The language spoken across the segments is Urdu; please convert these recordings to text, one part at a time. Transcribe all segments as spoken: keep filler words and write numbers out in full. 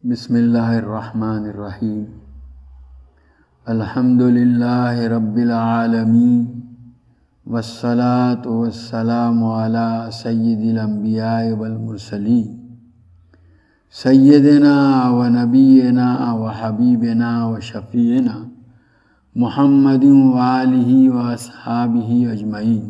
بسم اللہ الرحمن الرحیم الحمد للہ رب العالمین والصلاة والسلام علی سید الانبیاء والمرسلین سیدنا و نبینا و حبیبنا و شفیعنا محمد و آلہ و اصحابہ اجمعین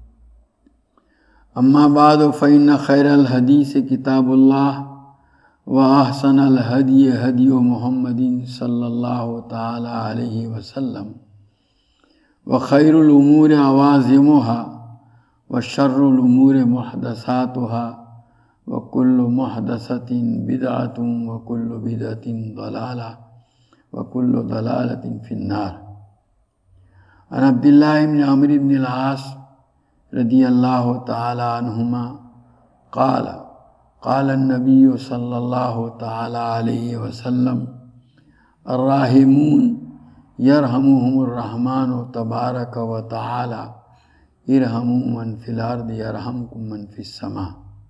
اما بعد فإن خیر الحدیث کتاب اللہ وأحسن الهدي هدي محمد صلى الله تعالى عليه وسلم وخير الأمور عوازمها وشر الأمور محدثاتها وكل محدثة بدعة وكل بدعة ضلالة وكل ضلالة في النار. عن عبد الله بن عمرو بن العاص رضي الله تعالى عنهما قال قال النبی صلی اللہ تعالی علیہ وسلم الراحمون یرحمهم الرحمن تبارک و تعالی ارحموا من فی الارض یرحمکم من فی السماء.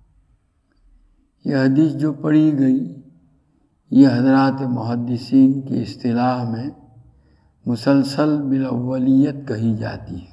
یہ حدیث جو پڑھی گئی یہ حضرات محدثین کی اصطلاح میں مسلسل بالاولیت کہی جاتی ہے.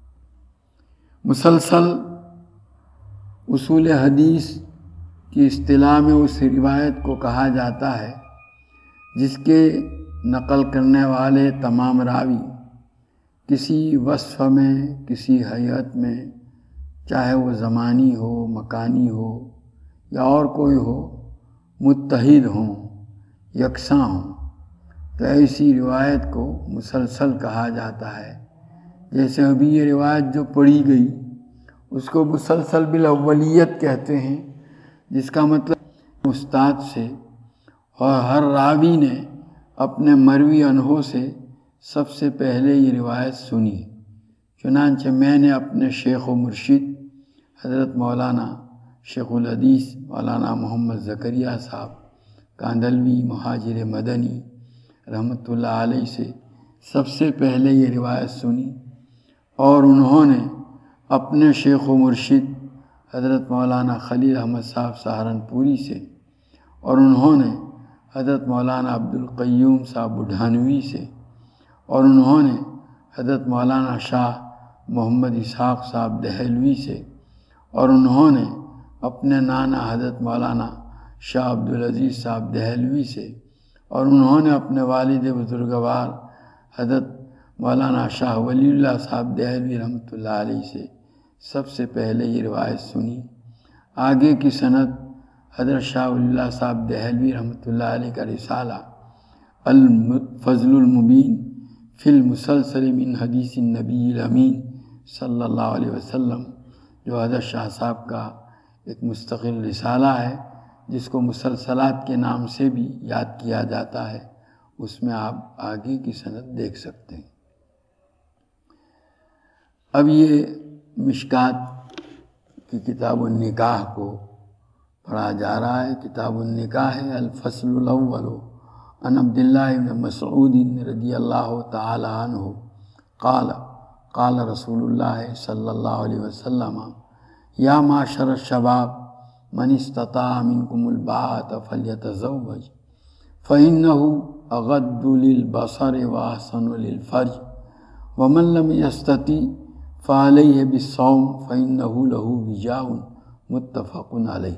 مسلسل اصول حدیث کی اصطلاح میں اس روایت کو کہا جاتا ہے جس کے نقل کرنے والے تمام راوی کسی وصف میں کسی حیت میں چاہے وہ زمانی ہو مکانی ہو یا اور کوئی ہو متحد ہوں یکساں ہوں تو ایسی روایت کو مسلسل کہا جاتا ہے. جیسے ابھی یہ روایت جو پڑھی گئی اس کو مسلسل بالاولیت کہتے ہیں جس کا مطلب استاد سے اور ہر راوی نے اپنے مروی عنہوں سے سب سے پہلے یہ روایت سنی. چنانچہ میں نے اپنے شیخ و مرشد حضرت مولانا شیخ الحدیث مولانا محمد زکریا صاحب کاندلوی مہاجر مدنی رحمۃ اللہ علیہ سے سب سے پہلے یہ روایت سنی اور انہوں نے اپنے شیخ و مرشد حضرت مولانا خلیل احمد صاحب سہارنپوری سے اور انہوں نے حضرت مولانا عبدالقیوم صاحب بڈھانوی سے اور انہوں نے حضرت مولانا شاہ محمد اسحاق صاحب دہلوی سے اور انہوں نے اپنے نانا حضرت مولانا شاہ عبدالعزیز صاحب دہلوی سے اور انہوں نے اپنے والد بزرگوار حضرت مولانا شاہ ولی اللہ صاحب دہلوی رحمۃ اللہ علیہ سے سب سے پہلے یہ روایت سنی. آگے کی سند حضرت شاہ ولی اللہ صاحب دہلوی رحمۃ اللہ علیہ کا رسالہ الفضل المبین فی المسلسل من حدیث النبی الامین صلی اللہ علیہ وسلم جو حضرت شاہ صاحب کا ایک مستقل رسالہ ہے جس کو مسلسلات کے نام سے بھی یاد کیا جاتا ہے، اس میں آپ آگے کی سند دیکھ سکتے ہیں. اب یہ مشکات کی کتاب النکاح کو پڑھا جا رہا ہے. کتاب النکاح ہے. الفصل الاول عن عبداللہ بن مسعود رضی اللہ تعالی عنہ قال قال رسول اللہ صلی اللہ علیہ وسلم یا معشر الشباب من استطاع منکم الباءۃ فلیتزوج فإنہ اغض للبصر واحسن للفرج ومن لم یستطع فعلیہ بالصوم فإنہ لہ وجاء متفق علیہ.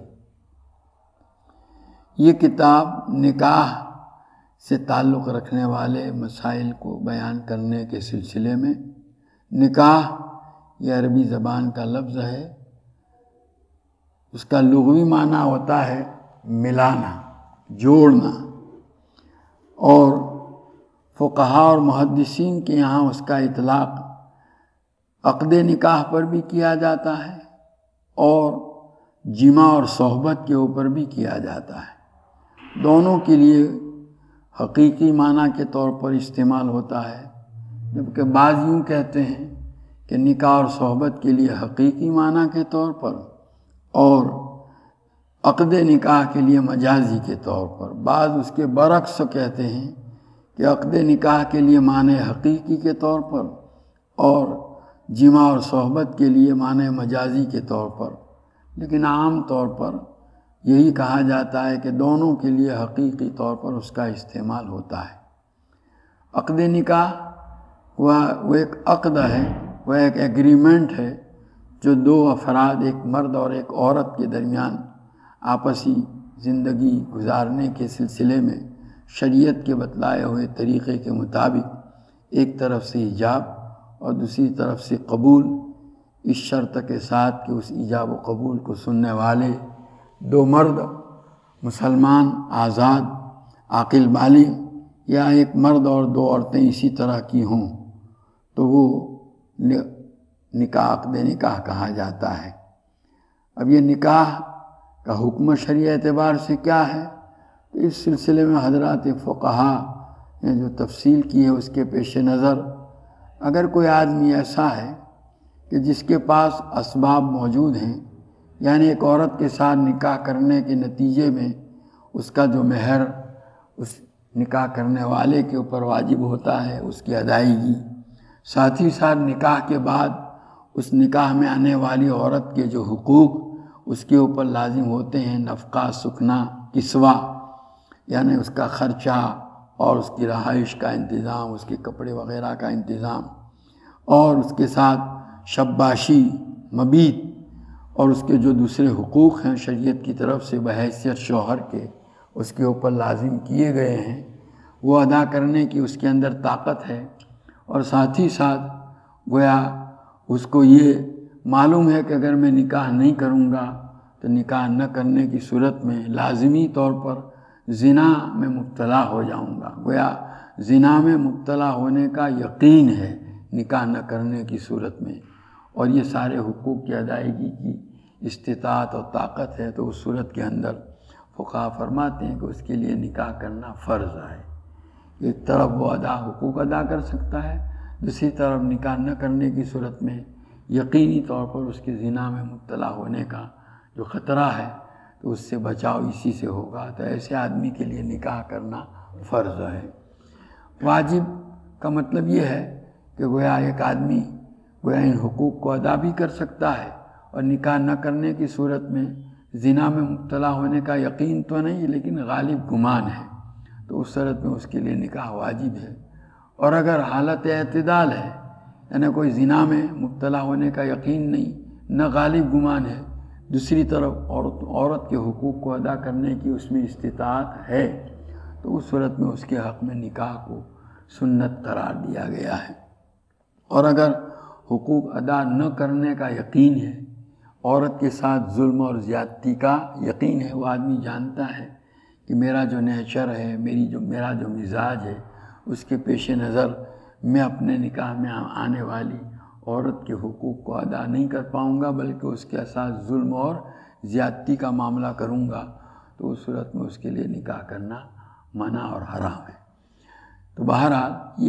یہ کتاب نکاح سے تعلق رکھنے والے مسائل کو بیان کرنے کے سلسلے میں. نکاح یہ عربی زبان کا لفظ ہے. اس کا لغوی معنی ہوتا ہے ملانا جوڑنا، اور فقہاء اور محدثین کے یہاں اس کا اطلاق عقد نکاح پر بھی کیا جاتا ہے اور جماع اور صحبت کے اوپر بھی کیا جاتا ہے. دونوں کے لیے حقیقی معنی کے طور پر استعمال ہوتا ہے، جبکہ بعض یوں کہتے ہیں کہ نکاح اور صحبت کے لیے حقیقی معنی کے طور پر اور عقد نکاح کے لیے مجازی کے طور پر. بعض اس کے برعکس کہتے ہیں کہ عقد نکاح کے لیے معنی حقیقی کے طور پر اور جماع اور صحبت کے لیے معنی مجازی کے طور پر. لیکن عام طور پر یہی کہا جاتا ہے کہ دونوں کے لیے حقیقی طور پر اس کا استعمال ہوتا ہے۔ عقد نکاح وہ وہ ایک عقد ہے، وہ ایک ایگریمنٹ ہے جو دو افراد، ایک مرد اور ایک عورت کے درمیان آپسی زندگی گزارنے کے سلسلے میں شریعت کے بتلائے ہوئے طریقے کے مطابق ایک طرف سے ایجاب اور دوسری طرف سے قبول، اس شرط کے ساتھ کہ اس ایجاب و قبول کو سننے والے دو مرد مسلمان آزاد عاقل بالغ، یا ایک مرد اور دو عورتیں اسی طرح کی ہوں، تو وہ نکاح عقد نکاح کہا جاتا ہے۔ اب یہ نکاح کا حکم شرعی اعتبار سے کیا ہے، تو اس سلسلے میں حضرات فقہا نے جو تفصیل کی ہے اس کے پیش نظر اگر کوئی آدمی ایسا ہے کہ جس کے پاس اسباب موجود ہیں، یعنی ایک عورت کے ساتھ نکاح کرنے کے نتیجے میں اس کا جو مہر اس نکاح کرنے والے کے اوپر واجب ہوتا ہے اس کی ادائیگی، ساتھ ہی ساتھ نکاح کے بعد اس نکاح میں آنے والی عورت کے جو حقوق اس کے اوپر لازم ہوتے ہیں، نفقہ، سکنا، کسوہ، یعنی اس کا خرچہ اور اس کی رہائش کا انتظام، اس کے کپڑے وغیرہ کا انتظام، اور اس کے ساتھ شباشی، مبیت، اور اس کے جو دوسرے حقوق ہیں شریعت کی طرف سے بحیثیت شوہر کے اس کے اوپر لازم کیے گئے ہیں، وہ ادا کرنے کی اس کے اندر طاقت ہے۔ اور ساتھ ہی ساتھ گویا اس کو یہ معلوم ہے کہ اگر میں نکاح نہیں کروں گا تو نکاح نہ کرنے کی صورت میں لازمی طور پر زنا میں مبتلا ہو جاؤں گا، گویا زنا میں مبتلا ہونے کا یقین ہے نکاح نہ کرنے کی صورت میں، اور یہ سارے حقوق کی ادائیگی کی استطاعت اور طاقت ہے، تو اس صورت کے اندر فقہا فرماتے ہیں کہ اس کے لیے نکاح کرنا فرض ہے۔ ایک طرف وہ ادا حقوق ادا کر سکتا ہے، دوسری طرف نکاح نہ کرنے کی صورت میں یقینی طور پر اس کے زنا میں مبتلا ہونے کا جو خطرہ ہے تو اس سے بچاؤ اسی سے ہوگا، تو ایسے آدمی کے لیے نکاح کرنا فرض ہے۔ واجب کا مطلب یہ ہے کہ گویا ایک آدمی گویا ان حقوق کو ادا بھی کر سکتا ہے، اور نکاح نہ کرنے کی صورت میں زنا میں مبتلا ہونے کا یقین تو نہیں لیکن غالب گمان ہے، تو اس صورت میں اس کے لیے نکاح واجب ہے۔ اور اگر حالت اعتدال ہے، یعنی کوئی زنا میں مبتلا ہونے کا یقین نہیں، نہ غالب گمان ہے، دوسری طرف عورت عورت کے حقوق کو ادا کرنے کی اس میں استطاعت ہے، تو اس صورت میں اس کے حق میں نکاح کو سنت قرار دیا گیا ہے۔ اور اگر حقوق ادا نہ کرنے کا یقین ہے، عورت کے ساتھ ظلم اور زیادتی کا یقین ہے، وہ آدمی جانتا ہے کہ میرا جو نیچر ہے، میری جو میرا جو مزاج ہے، اس کے پیش نظر میں اپنے نکاح میں آنے والی عورت کے حقوق کو ادا نہیں کر پاؤں گا، بلکہ اس کے ساتھ ظلم اور زیادتی کا معاملہ کروں گا، تو اس صورت میں اس کے لیے نکاح کرنا منع اور حرام ہے۔ تو بہرحال یہ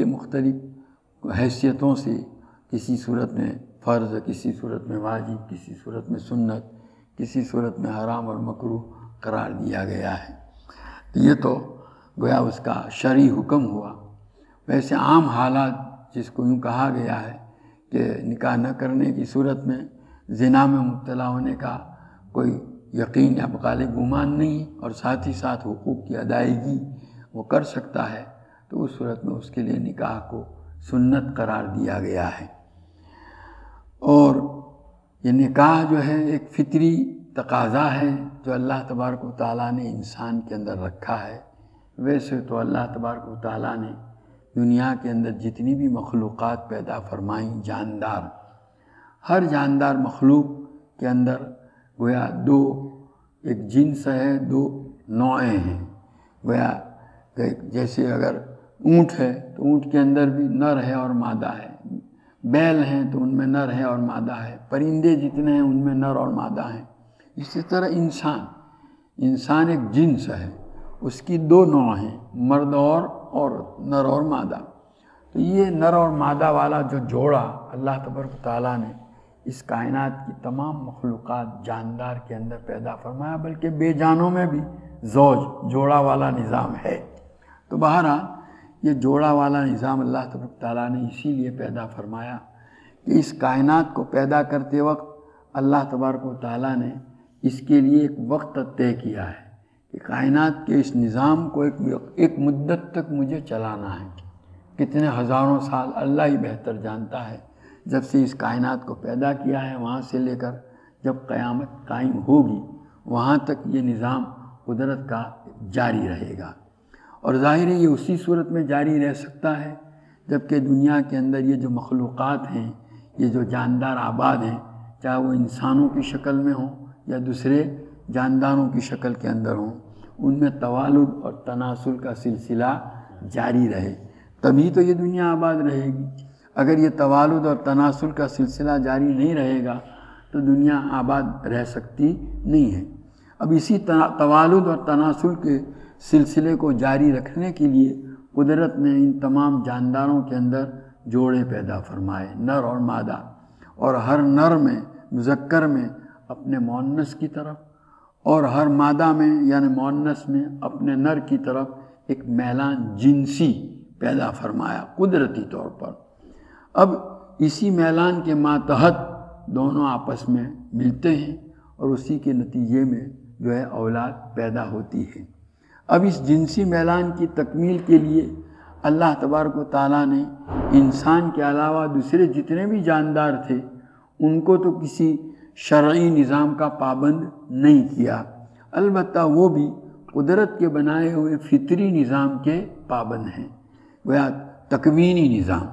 مختلف حیثیتوں سے کسی صورت میں فرض، کسی صورت میں واجب، کسی صورت میں سنت، کسی صورت میں حرام اور مکروہ قرار دیا گیا ہے۔ تو یہ تو گویا اس کا شرعی حکم ہوا۔ ویسے عام حالات جس کو یوں کہا گیا ہے کہ نکاح نہ کرنے کی صورت میں زنا میں مبتلا ہونے کا کوئی یقین یا غالب گمان نہیں، اور ساتھ ہی ساتھ حقوق کی ادائیگی وہ کر سکتا ہے، تو اس صورت میں اس کے لیے نکاح کو سنت قرار دیا گیا ہے۔ اور یہ نکاح جو ہے ایک فطری تقاضا ہے جو اللہ تبارک و تعالیٰ نے انسان کے اندر رکھا ہے۔ ویسے تو اللہ تبارک و تعالیٰ نے دنیا کے اندر جتنی بھی مخلوقات پیدا فرمائیں، جاندار، ہر جاندار مخلوق کے اندر گویا دو ایک جنس ہے، دو نوعیں ہیں۔ گویا جیسے اگر اونٹ ہے تو اونٹ کے اندر بھی نر ہے اور مادہ ہے، بیل ہیں تو ان میں نر ہے اور مادہ ہے، پرندے جتنے ہیں ان میں نر اور مادہ ہیں۔ اسی طرح انسان انسان ایک جنس ہے، اس کی دو نوع ہیں، مرد اور عورت، نر اور مادہ۔ تو یہ نر اور مادہ والا جو جوڑا اللہ تبارک و تعالیٰ نے اس کائنات کی تمام مخلوقات جاندار کے اندر پیدا فرمایا، بلکہ بے جانوں میں بھی زوج جوڑا والا نظام ہے۔ تو بہرحال یہ جوڑا والا نظام اللہ تبارک و تعالیٰ نے اسی لیے پیدا فرمایا کہ اس کائنات کو پیدا کرتے وقت اللہ تبارک و تعالیٰ نے اس کے لیے ایک وقت طے کیا ہے کہ کائنات کے اس نظام کو ایک ایک مدت تک مجھے چلانا ہے. کتنے ہزاروں سال اللہ ہی بہتر جانتا ہے. جب سے اس کائنات کو پیدا کیا ہے وہاں سے لے کر جب قیامت قائم ہوگی وہاں تک یہ نظام قدرت کا جاری رہے گا. اور ظاہر ہے یہ اسی صورت میں جاری رہ سکتا ہے جب کہ دنیا کے اندر یہ جو مخلوقات ہیں، یہ جو جاندار آباد ہیں، چاہے وہ انسانوں کی شکل میں ہوں یا دوسرے جانداروں کی شکل کے اندر ہوں، ان میں توالد اور تناسل کا سلسلہ جاری رہے، تبھی تو یہ دنیا آباد رہے گی. اگر یہ توالد اور تناسل کا سلسلہ جاری نہیں رہے گا تو دنیا آباد رہ سکتی نہیں ہے. اب اسی توالد اور تناسل کے سلسلے کو جاری رکھنے کے لیے قدرت نے ان تمام جانداروں کے اندر جوڑے پیدا فرمائے، نر اور مادہ، اور ہر نر میں مذکر میں اپنے مؤنث کی طرف اور ہر مادہ میں یعنی مؤنث میں اپنے نر کی طرف ایک میلان جنسی پیدا فرمایا قدرتی طور پر. اب اسی میلان کے ماتحت دونوں آپس میں ملتے ہیں اور اسی کے نتیجے میں جو ہے اولاد پیدا ہوتی ہے. اب اس جنسی میلان کی تکمیل کے لیے اللہ تبارک و تعالیٰ نے انسان کے علاوہ دوسرے جتنے بھی جاندار تھے ان کو تو کسی شرعی نظام کا پابند نہیں کیا، البتہ وہ بھی قدرت کے بنائے ہوئے فطری نظام کے پابند ہیں. گویا تکوینی نظام،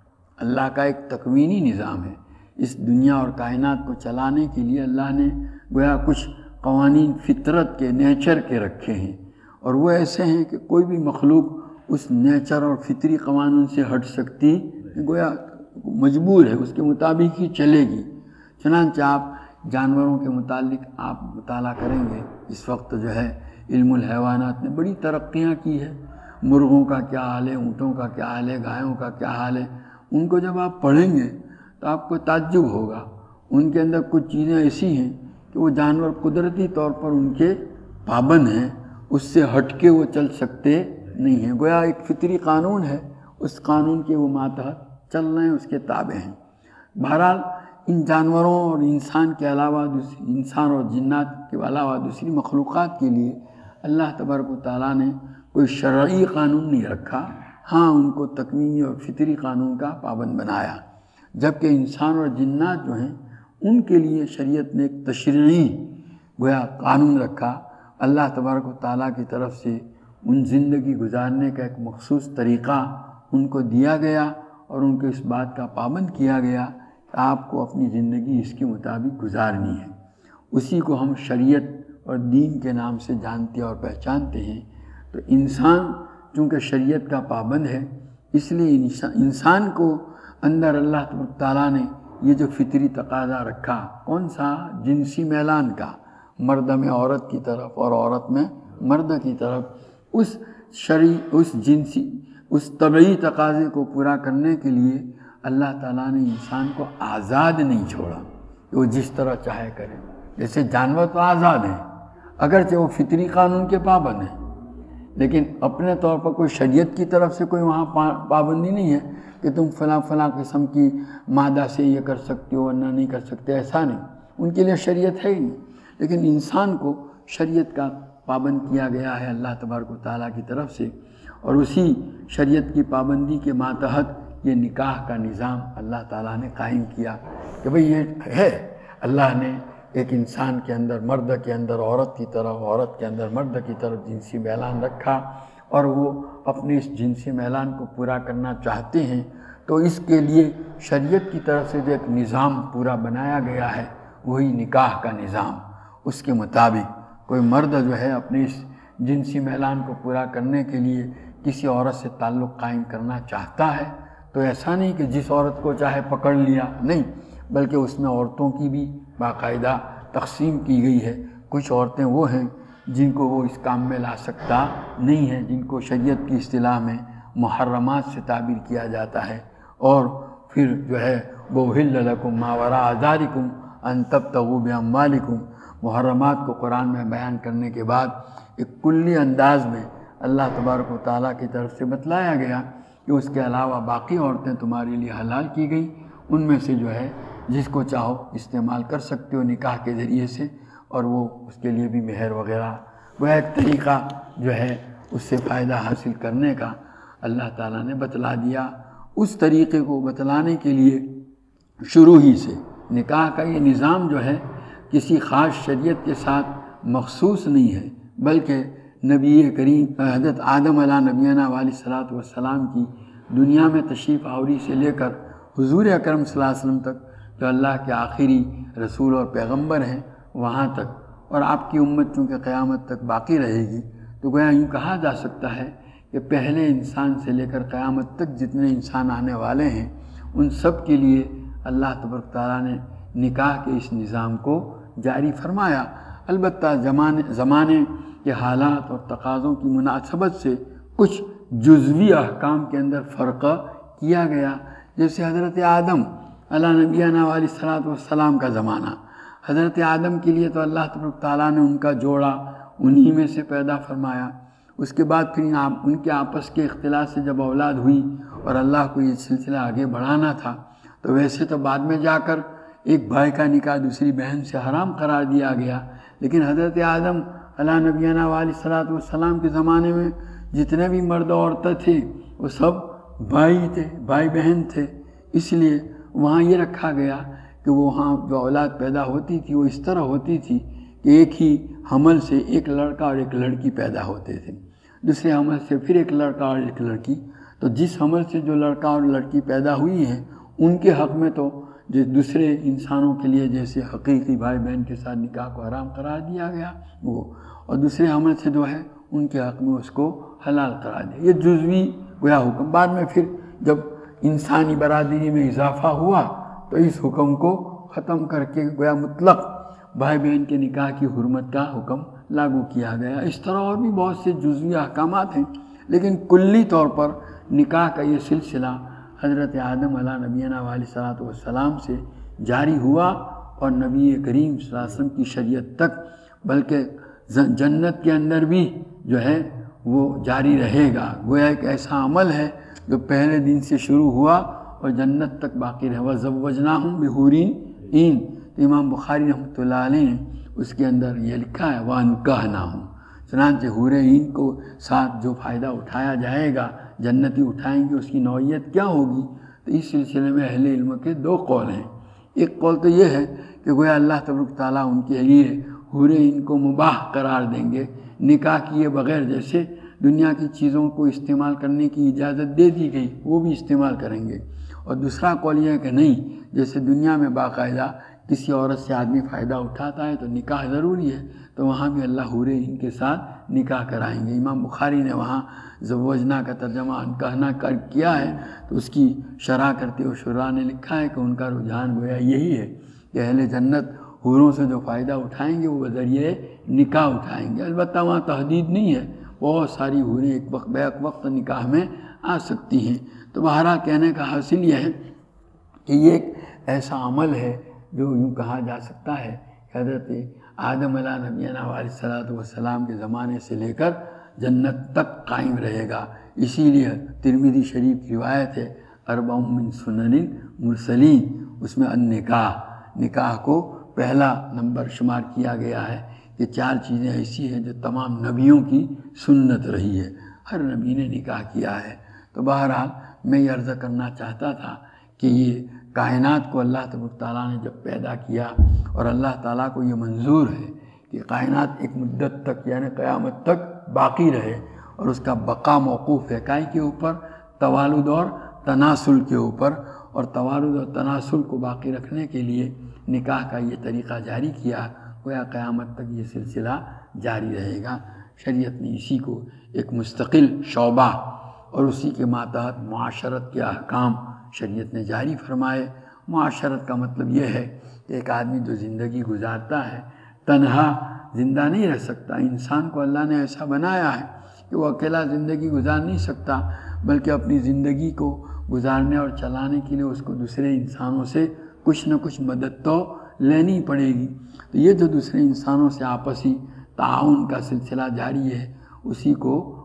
اللہ کا ایک تکوینی نظام ہے. اس دنیا اور کائنات کو چلانے کے لیے اللہ نے گویا کچھ قوانین فطرت کے، نیچر کے رکھے ہیں، اور وہ ایسے ہیں کہ کوئی بھی مخلوق اس نیچر اور فطری قوانین سے ہٹ سکتی، گویا مجبور ہے، اس کے مطابق ہی چلے گی. چنانچہ آپ جانوروں کے متعلق آپ مطالعہ کریں گے، اس وقت جو ہے علم الحیوانات نے بڑی ترقیاں کی ہے. مرغوں کا کیا حال ہے، اونٹوں کا کیا حال ہے، گایوں کا کیا حال ہے، ان کو جب آپ پڑھیں گے تو آپ کو تعجب ہوگا. ان کے اندر کچھ چیزیں ایسی ہیں کہ وہ جانور قدرتی طور پر ان کے پابند ہیں، اس سے ہٹ کے وہ چل سکتے نہیں ہیں. گویا ایک فطری قانون ہے، اس قانون کے وہ ماتحت چل رہے ہیں، اس کے تابع ہیں. بہرحال ان جانوروں اور انسان کے علاوہ انسان اور جنات کے علاوہ دوسری مخلوقات کے لیے اللہ تبارک و تعالیٰ نے کوئی شرعی قانون نہیں رکھا، ہاں ان کو تکوینی اور فطری قانون کا پابند بنایا. جبکہ انسان اور جنات جو ہیں ان کے لیے شریعت نے ایک تشریعی گویا قانون رکھا. اللہ تبارک و تعالیٰ کی طرف سے ان زندگی گزارنے کا ایک مخصوص طریقہ ان کو دیا گیا اور ان کو اس بات کا پابند کیا گیا کہ آپ کو اپنی زندگی اس کے مطابق گزارنی ہے. اسی کو ہم شریعت اور دین کے نام سے جانتے اور پہچانتے ہیں. تو انسان چونکہ شریعت کا پابند ہے، اس لیے انسان کو اندر اللہ تبارک و تعالیٰ نے یہ جو فطری تقاضا رکھا، کون سا؟ جنسی میلان کا، مرد میں عورت کی طرف اور عورت میں مرد کی طرف. اس شرعی اس جنسی اس طبعی تقاضے کو پورا کرنے کے لیے اللہ تعالیٰ نے انسان کو آزاد نہیں چھوڑا کہ وہ جس طرح چاہے کرے. جیسے جانور تو آزاد ہیں اگرچہ وہ فطری قانون کے پابند ہیں، لیکن اپنے طور پر کوئی شریعت کی طرف سے کوئی وہاں پابندی نہیں ہے کہ تم فلاں فلاں قسم کی مادہ سے یہ کر سکتے ہو ورنہ نہیں کر سکتے، ایسا نہیں. ان کے لیے شریعت ہے ہی نہیں. لیکن انسان کو شریعت کا پابند کیا گیا ہے اللہ تبارک و تعالیٰ کی طرف سے، اور اسی شریعت کی پابندی کے ماتحت یہ نکاح کا نظام اللہ تعالیٰ نے قائم کیا کہ بھئی یہ ہے، اللہ نے ایک انسان کے اندر مرد کے اندر عورت کی طرف، عورت کے اندر مرد کی طرف جنسی میلان رکھا، اور وہ اپنے اس جنسی میلان کو پورا کرنا چاہتے ہیں تو اس کے لیے شریعت کی طرف سے جو ایک نظام پورا بنایا گیا ہے وہی نکاح کا نظام. اس کے مطابق کوئی مرد جو ہے اپنے اس جنسی میلان کو پورا کرنے کے لیے کسی عورت سے تعلق قائم کرنا چاہتا ہے تو ایسا نہیں کہ جس عورت کو چاہے پکڑ لیا، نہیں، بلکہ اس میں عورتوں کی بھی باقاعدہ تقسیم کی گئی ہے. کچھ عورتیں وہ ہیں جن کو وہ اس کام میں لا سکتا نہیں ہے، جن کو شریعت کی اصطلاح میں محرمات سے تعبیر کیا جاتا ہے. اور پھر جو ہے وَأُحِلَّ لَكُم مَّا وَرَاءَ ذَلِكُمْ أَن تَبْتَغُوا بِأَمْوَالِكُمْ. محرمات کو قرآن میں بیان کرنے کے بعد ایک کلی انداز میں اللہ تبارک و تعالیٰ کی طرف سے بتلایا گیا کہ اس کے علاوہ باقی عورتیں تمہارے لیے حلال کی گئیں، ان میں سے جو ہے جس کو چاہو استعمال کر سکتے ہو نکاح کے ذریعے سے. اور وہ اس کے لیے بھی مہر وغیرہ، وہ ایک طریقہ جو ہے اس سے فائدہ حاصل کرنے کا اللہ تعالیٰ نے بتلا دیا۔ اس طریقے کو بتلانے کے لیے شروع ہی سے نکاح کا یہ نظام جو ہے کسی خاص شریعت کے ساتھ مخصوص نہیں ہے، بلکہ نبی کریم حضرت آدم علیہ نبینا علیہ الصلوۃ والسلام کی دنیا میں تشریف آوری سے لے کر حضور اکرم صلی اللہ علیہ وسلم تک، جو اللہ کے آخری رسول اور پیغمبر ہیں، وہاں تک، اور آپ کی امت چونکہ قیامت تک باقی رہے گی، تو گویا یوں کہا جا سکتا ہے کہ پہلے انسان سے لے کر قیامت تک جتنے انسان آنے والے ہیں ان سب کے لیے اللہ تبارک تعالیٰ نے نکاح کے اس نظام کو جاری فرمایا۔ البتہ زمانے زمانے کے حالات اور تقاضوں کی مناسبت سے کچھ جزوی احکام کے اندر فرق کیا گیا، جیسے حضرت آدم علیہ نبینا علیہ الصلوۃ والسلام کا زمانہ، حضرت آدم کے لیے تو اللہ تبارک تعالیٰ نے ان کا جوڑا انہی میں سے پیدا فرمایا۔ اس کے بعد پھر ان کے آپس کے اختلاف سے جب اولاد ہوئی اور اللہ کو یہ سلسلہ آگے بڑھانا تھا، تو ویسے تو بعد میں جا کر ایک بھائی کا نکاح دوسری بہن سے حرام قرار دیا گیا، لیکن حضرت آدم علیہ نبینا علیہ الصلوۃ والسلام کے زمانے میں جتنے بھی مرد و عورتیں تھے وہ سب بھائی تھے، بھائی بہن تھے۔ اس لیے وہاں یہ رکھا گیا کہ وہاں جو اولاد پیدا ہوتی تھی وہ اس طرح ہوتی تھی کہ ایک ہی حمل سے ایک لڑکا اور ایک لڑکی پیدا ہوتے تھے، دوسرے حمل سے پھر ایک لڑکا اور ایک لڑکی۔ تو جس حمل سے جو لڑکا اور لڑکی پیدا ہوئی ہیں ان کے حق میں تو جو دوسرے انسانوں کے لیے جیسے حقیقی بھائی بہن کے ساتھ نکاح کو حرام قرار دیا گیا وہ، اور دوسرے حمل سے جو ہے ان کے حق میں اس کو حلال قرار دیا۔ یہ جزوی گویا حکم، بعد میں پھر جب انسانی برادری میں اضافہ ہوا تو اس حکم کو ختم کر کے گویا مطلق بھائی بہن کے نکاح کی حرمت کا حکم لاگو کیا گیا۔ اس طرح اور بھی بہت سے جزوی احکامات ہیں، لیکن کلی طور پر نکاح کا یہ سلسلہ حضرت آدم علیہ نبینا علیہ الصلوۃ والسلام سے جاری ہوا اور نبی کریم صلی اللہ علیہ وسلم کی شریعت تک، بلکہ جنت کے اندر بھی جو ہے وہ جاری رہے گا۔ گویا ایک ایسا عمل ہے جو پہلے دن سے شروع ہوا اور جنت تک باقی رہے۔ وَزَوَّجْنَاهُمْ بِحُورٍ عِین، امام بخاری رحمۃ اللہ علیہ نے اس کے اندر یہ لکھا ہے وَأَنكَحْنَاهُمْ، چنانچہ حور عین کو ساتھ جو فائدہ اٹھایا جائے گا، جنتی اٹھائیں گے، اس کی نوعیت کیا ہوگی؟ تو اس سلسلے میں اہل علم کے دو قول ہیں۔ ایک قول تو یہ ہے کہ گویا اللہ تبارک تعالیٰ ان کے لیے حور عین کو مباح قرار دیں گے، نکاح کیے بغیر، جیسے دنیا کی چیزوں کو استعمال کرنے کی اجازت دے دی گئی وہ بھی استعمال کریں گے۔ اور دوسرا قول یہ ہے کہ نہیں، جیسے دنیا میں باقاعدہ کسی عورت سے آدمی فائدہ اٹھاتا ہے تو نکاح ضروری ہے، تو وہاں بھی اللہ حور عین کے ساتھ نکاح کرائیں گے۔ امام بخاری نے وہاں زوجنا کا ترجمہ انکحنا کر کیا ہے، تو اس کی شرح کرتے ہوئے شراح نے لکھا ہے کہ ان کا رجحان گویا یہی ہے کہ اہل جنت حوروں سے جو فائدہ اٹھائیں گے وہ بذریعہ نکاح اٹھائیں گے۔ البتہ وہاں تحدید نہیں ہے، بہت ساری حوریں ایک وقت بیک وقت نکاح میں آ سکتی ہیں۔ تو بہرحال کہنے کا حاصل یہ ہے کہ یہ ایک ایسا عمل ہے جو یوں کہا جا سکتا ہے کہ حضرت آدم علیہ نبینا علیہ الصلوۃ والسلام کے زمانے سے لے کر جنت تک قائم رہے گا۔ اسی لیے ترمذی شریف کی روایت ہے اربع من سنن مرسلین، اس میں النکاح، نکاح کو پہلا نمبر شمار کیا گیا ہے کہ چار چیزیں ایسی ہیں جو تمام نبیوں کی سنت رہی ہے، ہر نبی نے نکاح کیا ہے۔ تو بہرحال میں یہ عرض کرنا چاہتا تھا کہ یہ کائنات کو اللہ تبارک تعالیٰ نے جب پیدا کیا اور اللہ تعالیٰ کو یہ منظور ہے کہ کائنات ایک مدت تک یعنی قیامت تک باقی رہے، اور اس کا بقا موقوف ہے کائے کے اوپر؟ توالد اور تناسل کے اوپر، اور توالد اور تناسل کو باقی رکھنے کے لیے نکاح کا یہ طریقہ جاری کیا، گویا قیامت تک یہ سلسلہ جاری رہے گا۔ شریعت نے اسی کو ایک مستقل شعبہ اور اسی کے ماتحت معاشرت کے احکام شریعت نے جاری فرمائے۔ معاشرت کا مطلب یہ ہے کہ ایک آدمی جو زندگی گزارتا ہے تنہا زندہ نہیں رہ سکتا۔ انسان کو اللہ نے ایسا بنایا ہے کہ وہ اکیلا زندگی گزار نہیں سکتا، بلکہ اپنی زندگی کو گزارنے اور چلانے کے لیے اس کو دوسرے انسانوں سے کچھ نہ کچھ مدد تو لینی پڑے گی۔ تو یہ جو دوسرے انسانوں سے آپسی تعاون کا سلسلہ جاری ہے، اسی کو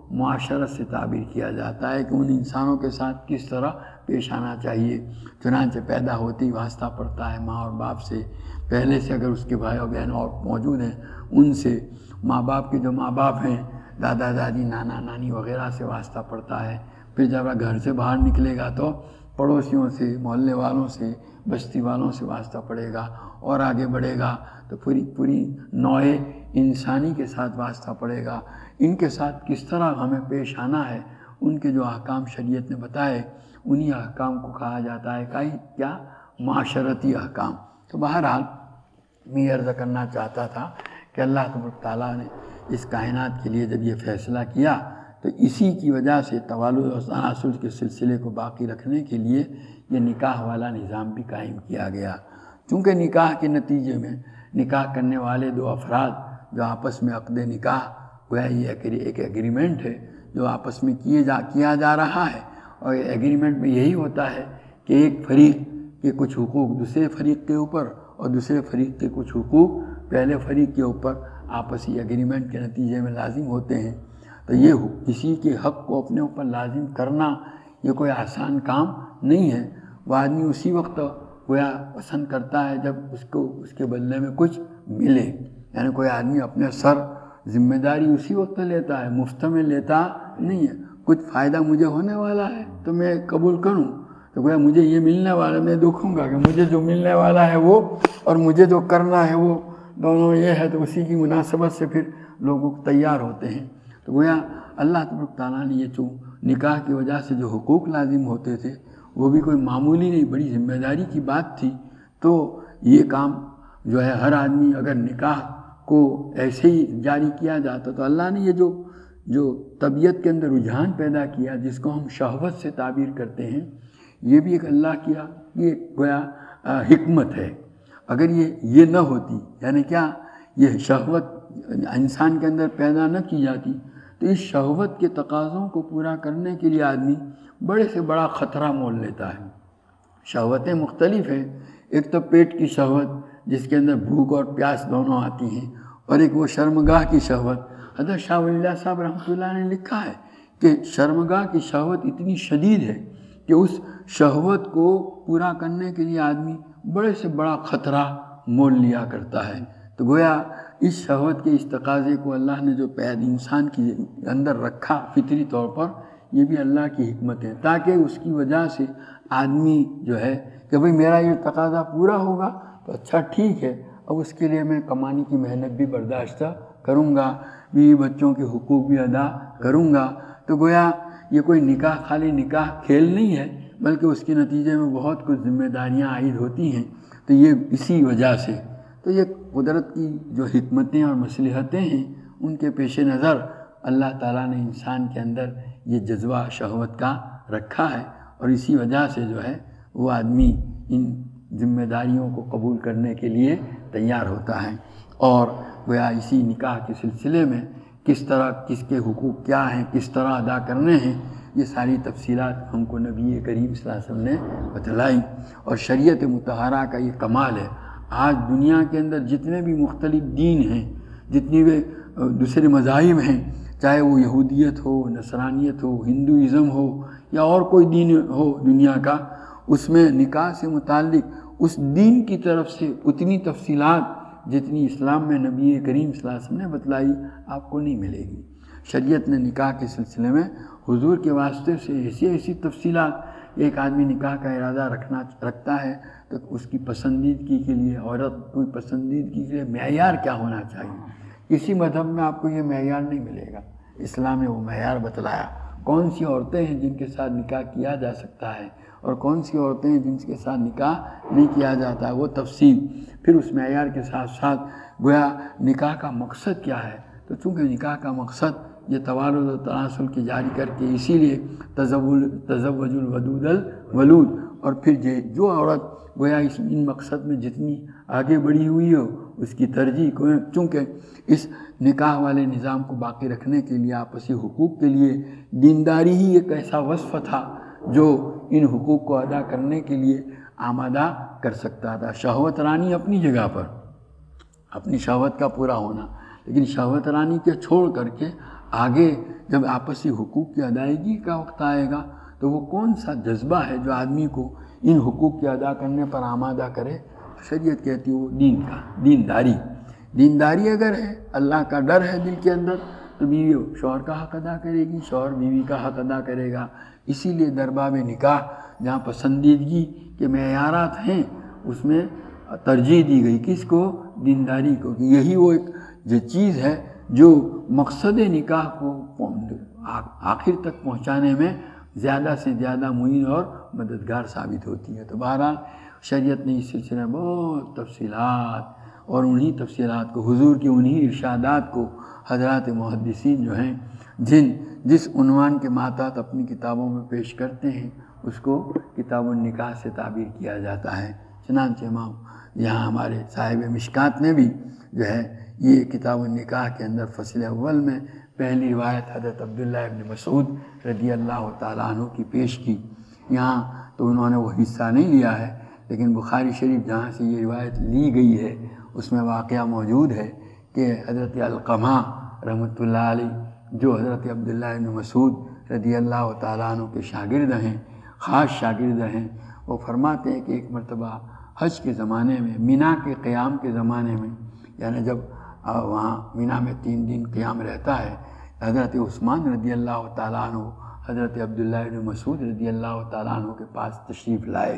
معاشرت سے تعبیر کیا جاتا ہے کہ ان انسانوں کے ساتھ کس طرح پیش آنا چاہیے۔ چنانچہ پیدا ہوتے ہی واسطہ پڑتا ہے ماں اور باپ سے، پہلے سے اگر اس کے بھائی اور بہن اور موجود ہیں ان سے، ماں باپ کے جو ماں باپ ہیں دادا دادی نانا نانی وغیرہ سے واسطہ پڑتا ہے، پھر جب گھر سے باہر نکلے گا تو پڑوسیوں سے، محلے والوں سے، بستی والوں سے واسطہ پڑے گا، اور آگے بڑھے گا تو پوری پوری نوع انسانی کے ساتھ واسطہ پڑے گا۔ ان کے ساتھ کس طرح ہمیں پیش آنا ہے، ان کے جو احکام شریعت نے بتائے انہی احکام کو کہا جاتا ہے کہ کیا معاشرتی احکام۔ تو بہرحال میں عرض کرنا چاہتا تھا کہ اللہ تبارک تعالیٰ نے اس کائنات کے لیے جب یہ فیصلہ کیا تو اسی کی وجہ سے توالد اور تناسل کے سلسلے کو باقی رکھنے کے لیے یہ نکاح والا نظام بھی قائم کیا گیا۔ چونکہ نکاح کے نتیجے میں نکاح کرنے والے دو افراد جو آپس میں عقد نکاح گویا یہ ایک ایگریمنٹ ہے جو آپس میں کیے جا کیا جا رہا ہے، اور ایگریمنٹ میں یہی ہوتا ہے کہ ایک فریق کے کچھ حقوق دوسرے فریق کے اوپر اور دوسرے فریق کے کچھ حقوق پہلے فریق کے اوپر آپسی ایگریمنٹ کے نتیجے میں لازم ہوتے ہیں۔ تو یہ کسی کے حق کو اپنے اوپر لازم کرنا یہ کوئی آسان کام نہیں ہے۔ وہ آدمی اسی وقت گویا پسند کرتا ہے جب اس کو اس کے بدلے میں کچھ ملے، یعنی کوئی آدمی اپنے سر ذمہ داری اسی وقت لیتا ہے، مفت میں لیتا نہیں ہے۔ کچھ فائدہ مجھے ہونے والا ہے تو میں قبول کروں، تو گویا مجھے یہ ملنے والا، میں دیکھوں گا کہ مجھے جو ملنے والا ہے وہ اور مجھے جو کرنا ہے وہ دونوں یہ ہے، تو اسی کی مناسبت سے پھر لوگ تیار ہوتے ہیں۔ تو گویا اللہ تبارک تعالیٰ نے یہ جو نکاح کی وجہ سے جو حقوق لازم ہوتے تھے وہ بھی کوئی معمولی نہیں، بڑی ذمہ داری کی بات تھی۔ تو یہ کام جو ہے ہر آدمی اگر نکاح کو ایسے ہی جاری کیا جاتا تو اللہ نے یہ جو جو طبیعت کے اندر رجحان پیدا کیا جس کو ہم شہوت سے تعبیر کرتے ہیں، یہ بھی ایک اللہ کیا یہ گویا حکمت ہے۔ اگر یہ یہ نہ ہوتی، یعنی کیا یہ شہوت انسان کے اندر پیدا نہ کی جاتی تو اس شہوت کے تقاضوں کو پورا کرنے کے لیے آدمی بڑے سے بڑا خطرہ مول لیتا ہے۔ شہوتیں مختلف ہیں، ایک تو پیٹ کی شہوت جس کے اندر بھوک اور پیاس دونوں آتی ہیں، اور ایک وہ شرمگاہ کی شہوت۔ حضرت شاہ ولی اللہ صاحب رحمۃ اللہ نے لکھا ہے کہ شرمگاہ کی شہوت اتنی شدید ہے کہ اس شہوت کو پورا کرنے کے لیے آدمی بڑے سے بڑا خطرہ مول لیا کرتا ہے۔ تو گویا اس شہوت کے اس تقاضے کو اللہ نے جو پید انسان کے اندر رکھا فطری طور پر، یہ بھی اللہ کی حکمت ہے، تاکہ اس کی وجہ سے آدمی جو ہے کہ بھئی میرا یہ تقاضا پورا ہوگا تو اچھا ٹھیک ہے، اب اس کے لیے میں کمانے کی محنت بھی برداشت کروں گا، بیوی بچوں کے حقوق بھی ادا کروں گا۔ تو گویا یہ کوئی نکاح خالی نکاح کھیل نہیں ہے، بلکہ اس کے نتیجے میں بہت کچھ ذمہ داریاں عائد ہوتی ہیں۔ تو یہ اسی وجہ سے تو یہ قدرت کی جو حکمتیں اور مصلحتیں ہیں ان کے پیش نظر اللہ تعالیٰ نے انسان کے اندر یہ جذبہ شہوت کا رکھا ہے، اور اسی وجہ سے جو ہے وہ آدمی ان ذمہ داریوں کو قبول کرنے کے لیے تیار ہوتا ہے۔ اور گویا اسی نکاح کے سلسلے میں کس طرح کس کے حقوق کیا ہیں، کس طرح ادا کرنے ہیں، یہ ساری تفصیلات ہم کو نبی کریم صلی اللہ علیہ وسلم نے بتلائی۔ اور شریعت مطہرہ کا یہ کمال ہے، آج دنیا کے اندر جتنے بھی مختلف دین ہیں، جتنی بھی دوسرے مذاہب ہیں، چاہے وہ یہودیت ہو، نصرانیت ہو، ہندوازم ہو یا اور کوئی دین ہو دنیا کا، اس میں نکاح سے متعلق اس دین کی طرف سے اتنی تفصیلات جتنی اسلام میں نبی کریم صلی اللہ علیہ وسلم نے بتلائی آپ کو نہیں ملے گی۔ شریعت نے نکاح کے سلسلے میں حضور کے واسطے سے ایسی ایسی تفصیلات، ایک آدمی نکاح کا ارادہ رکھنا رکھتا ہے تو اس کی پسندیدگی کے لیے، عورت کی پسندیدگی کے لیے معیار کیا ہونا چاہیے، کسی مذہب میں آپ کو یہ معیار نہیں ملے گا، اسلام نے وہ معیار بتلایا۔ کون سی عورتیں ہیں جن کے ساتھ نکاح کیا جا سکتا ہے اور کون سی عورتیں ہیں جن کے ساتھ نکاح نہیں کیا جاتا، وہ تفصیل۔ پھر اس معیار کے ساتھ ساتھ گویا نکاح کا مقصد کیا ہے، تو چونکہ نکاح کا مقصد یہ توالد و تناسل کی جاری کر کے، اسی لیے تزوج تزوج الودود الولود، اور پھر جو عورت گویا اس ان مقصد میں جتنی آگے بڑھی ہوئی ہو اس کی ترجیح، چونکہ اس نکاح والے نظام کو باقی رکھنے کے لیے آپسی حقوق کے لیے دینداری ہی ایک ایسا وصف تھا جو ان حقوق کو ادا کرنے کے لیے آمادہ کر سکتا تھا۔ شہوت رانی اپنی جگہ پر، اپنی شہوت کا پورا ہونا، لیکن شہوت رانی کے چھوڑ کر کے آگے جب آپسی حقوق کی ادائیگی کا وقت آئے گا تو وہ کون سا جذبہ ہے جو آدمی کو ان حقوق کی ادا کرنے پر آمادہ کرے؟ شریعت کہتی ہے وہ دین کا دینداری دینداری اگر ہے، اللہ کا ڈر ہے دل کے اندر، تو بیوی شوہر کا حق ادا کرے گی، شوہر بیوی کا حق ادا کرے گا۔ اسی لیے درباب نکاح جہاں پسندیدگی کے معیارات ہیں اس میں ترجیح دی گئی کس کو؟ دینداری کو، کہ یہی وہ ایک جو چیز ہے جو مقصد نکاح کو آخر تک پہنچانے میں زیادہ سے زیادہ معین اور مددگار ثابت ہوتی ہے۔ تو بہرحال شریعت نے اس سلسلے میں بہت تفصیلات، اور انہی تفصیلات کو، حضور کی انہی ارشادات کو حضرات محدثین جو ہیں جن جس عنوان کے ماتحت اپنی کتابوں میں پیش کرتے ہیں اس کو کتاب النکاح سے تعبیر کیا جاتا ہے۔ چنانچہ امام یہاں ہمارے صاحب مشکات نے بھی جو ہے یہ کتاب النکاح کے اندر فصل اول میں پہلی روایت حضرت عبداللہ ابن مسعود رضی اللہ تعالیٰ عنہ کی پیش کی۔ یہاں تو انہوں نے وہ حصہ نہیں لیا ہے، لیکن بخاری شریف جہاں سے یہ روایت لی گئی ہے اس میں واقعہ موجود ہے کہ حضرت علقمہ رحمۃ اللہ علیہ جو حضرت عبداللہ ابن مسعود رضی اللہ تعالیٰ عنہ کے شاگرد ہیں، خاص شاگرد ہیں، وہ فرماتے ہیں کہ ایک مرتبہ حج کے زمانے میں، مینا کے قیام کے زمانے میں، یعنی جب وہاں مینا میں تین دن قیام رہتا ہے، حضرت عثمان رضی اللہ تعالیٰ عنہ حضرت عبداللہ ابن مسعود رضی اللہ تعالیٰ عنہ کے پاس تشریف لائے،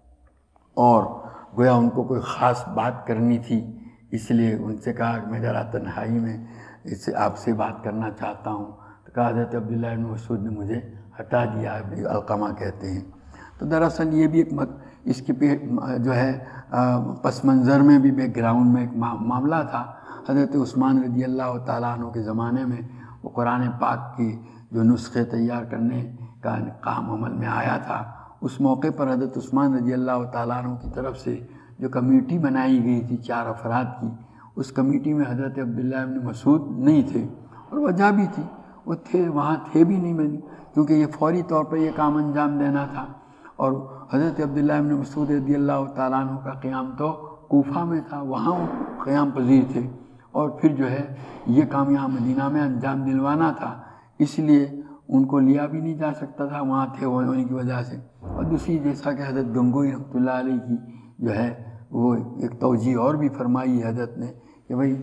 اور گویا ان کو کوئی خاص بات کرنی تھی، اس لیے ان سے کہا کہ میں ذرا تنہائی میں اس سے آپ سے بات کرنا چاہتا ہوں۔ تو کہا حضرت عبداللہ ابن مسعود نے مجھے ہٹا دیا، علقمہ کہتے ہیں۔ تو دراصل یہ بھی ایک اس کے جو ہے پس منظر میں بھی بیک گراؤنڈ میں ایک معاملہ تھا۔ حضرت عثمان رضی اللہ تعالیٰ عنہ کے زمانے میں وہ قرآن پاک کی جو نسخے تیار کرنے کا کام عمل میں آیا تھا، اس موقع پر حضرت عثمان رضی اللہ تعالیٰ عنہ کی طرف سے جو کمیٹی بنائی گئی تھی چار افراد کی، اس کمیٹی میں حضرت عبداللہ ابن مسعود نہیں تھے، اور وجہ بھی تھی، وہ تھے وہاں تھے بھی نہیں بنی، کیونکہ یہ فوری طور پر یہ کام انجام دینا تھا، اور حضرت عبداللہ ابن مسعود رضی اللہ تعالیٰ عنہ کا قیام تو کوفہ میں تھا، وہاں وہ قیام پذیر تھے، اور پھر جو ہے یہ کام یہاں مدینہ میں انجام دلوانا تھا، اس لیے ان کو لیا بھی نہیں جا سکتا تھا وہاں تھے ہونے کی وجہ سے۔ اور دوسری جیسا کہ حضرت گنگوئی رحمۃ اللہ علیہ کی جو ہے وہ ایک توجیہ اور بھی فرمائی حضرت نے کہ بھئی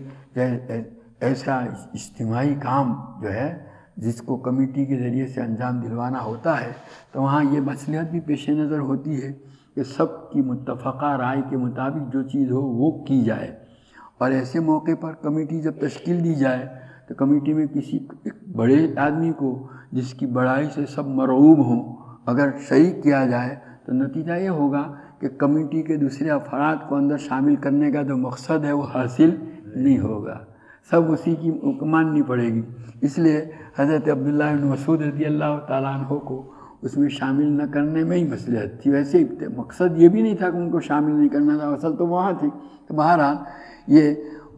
ایسا اجتماعی کام جو ہے جس کو کمیٹی کے ذریعے سے انجام دلوانا ہوتا ہے تو وہاں یہ مصلحت بھی پیش نظر ہوتی ہے کہ سب کی متفقہ رائے کے مطابق جو چیز ہو وہ کی جائے، اور ایسے موقع پر کمیٹی جب تشکیل دی جائے تو کمیٹی میں کسی ایک بڑے آدمی کو جس کی بڑائی سے سب مرعوب ہوں اگر شریک کیا جائے تو نتیجہ یہ ہوگا کہ کمیٹی کے دوسرے افراد کو اندر شامل کرنے کا جو مقصد ہے وہ حاصل نہیں ہوگا، سب اسی کی ماننی پڑے گی۔ اس لیے حضرت عبداللہ بن مسعود رضی اللہ تعالیٰ عنہ کو اس میں شامل نہ کرنے میں ہی مصلحت تھی، ویسے مقصد یہ بھی نہیں تھا کہ ان کو شامل نہیں کرنا تھا، اصل تو وہاں تھی۔ تو بہرحال یہ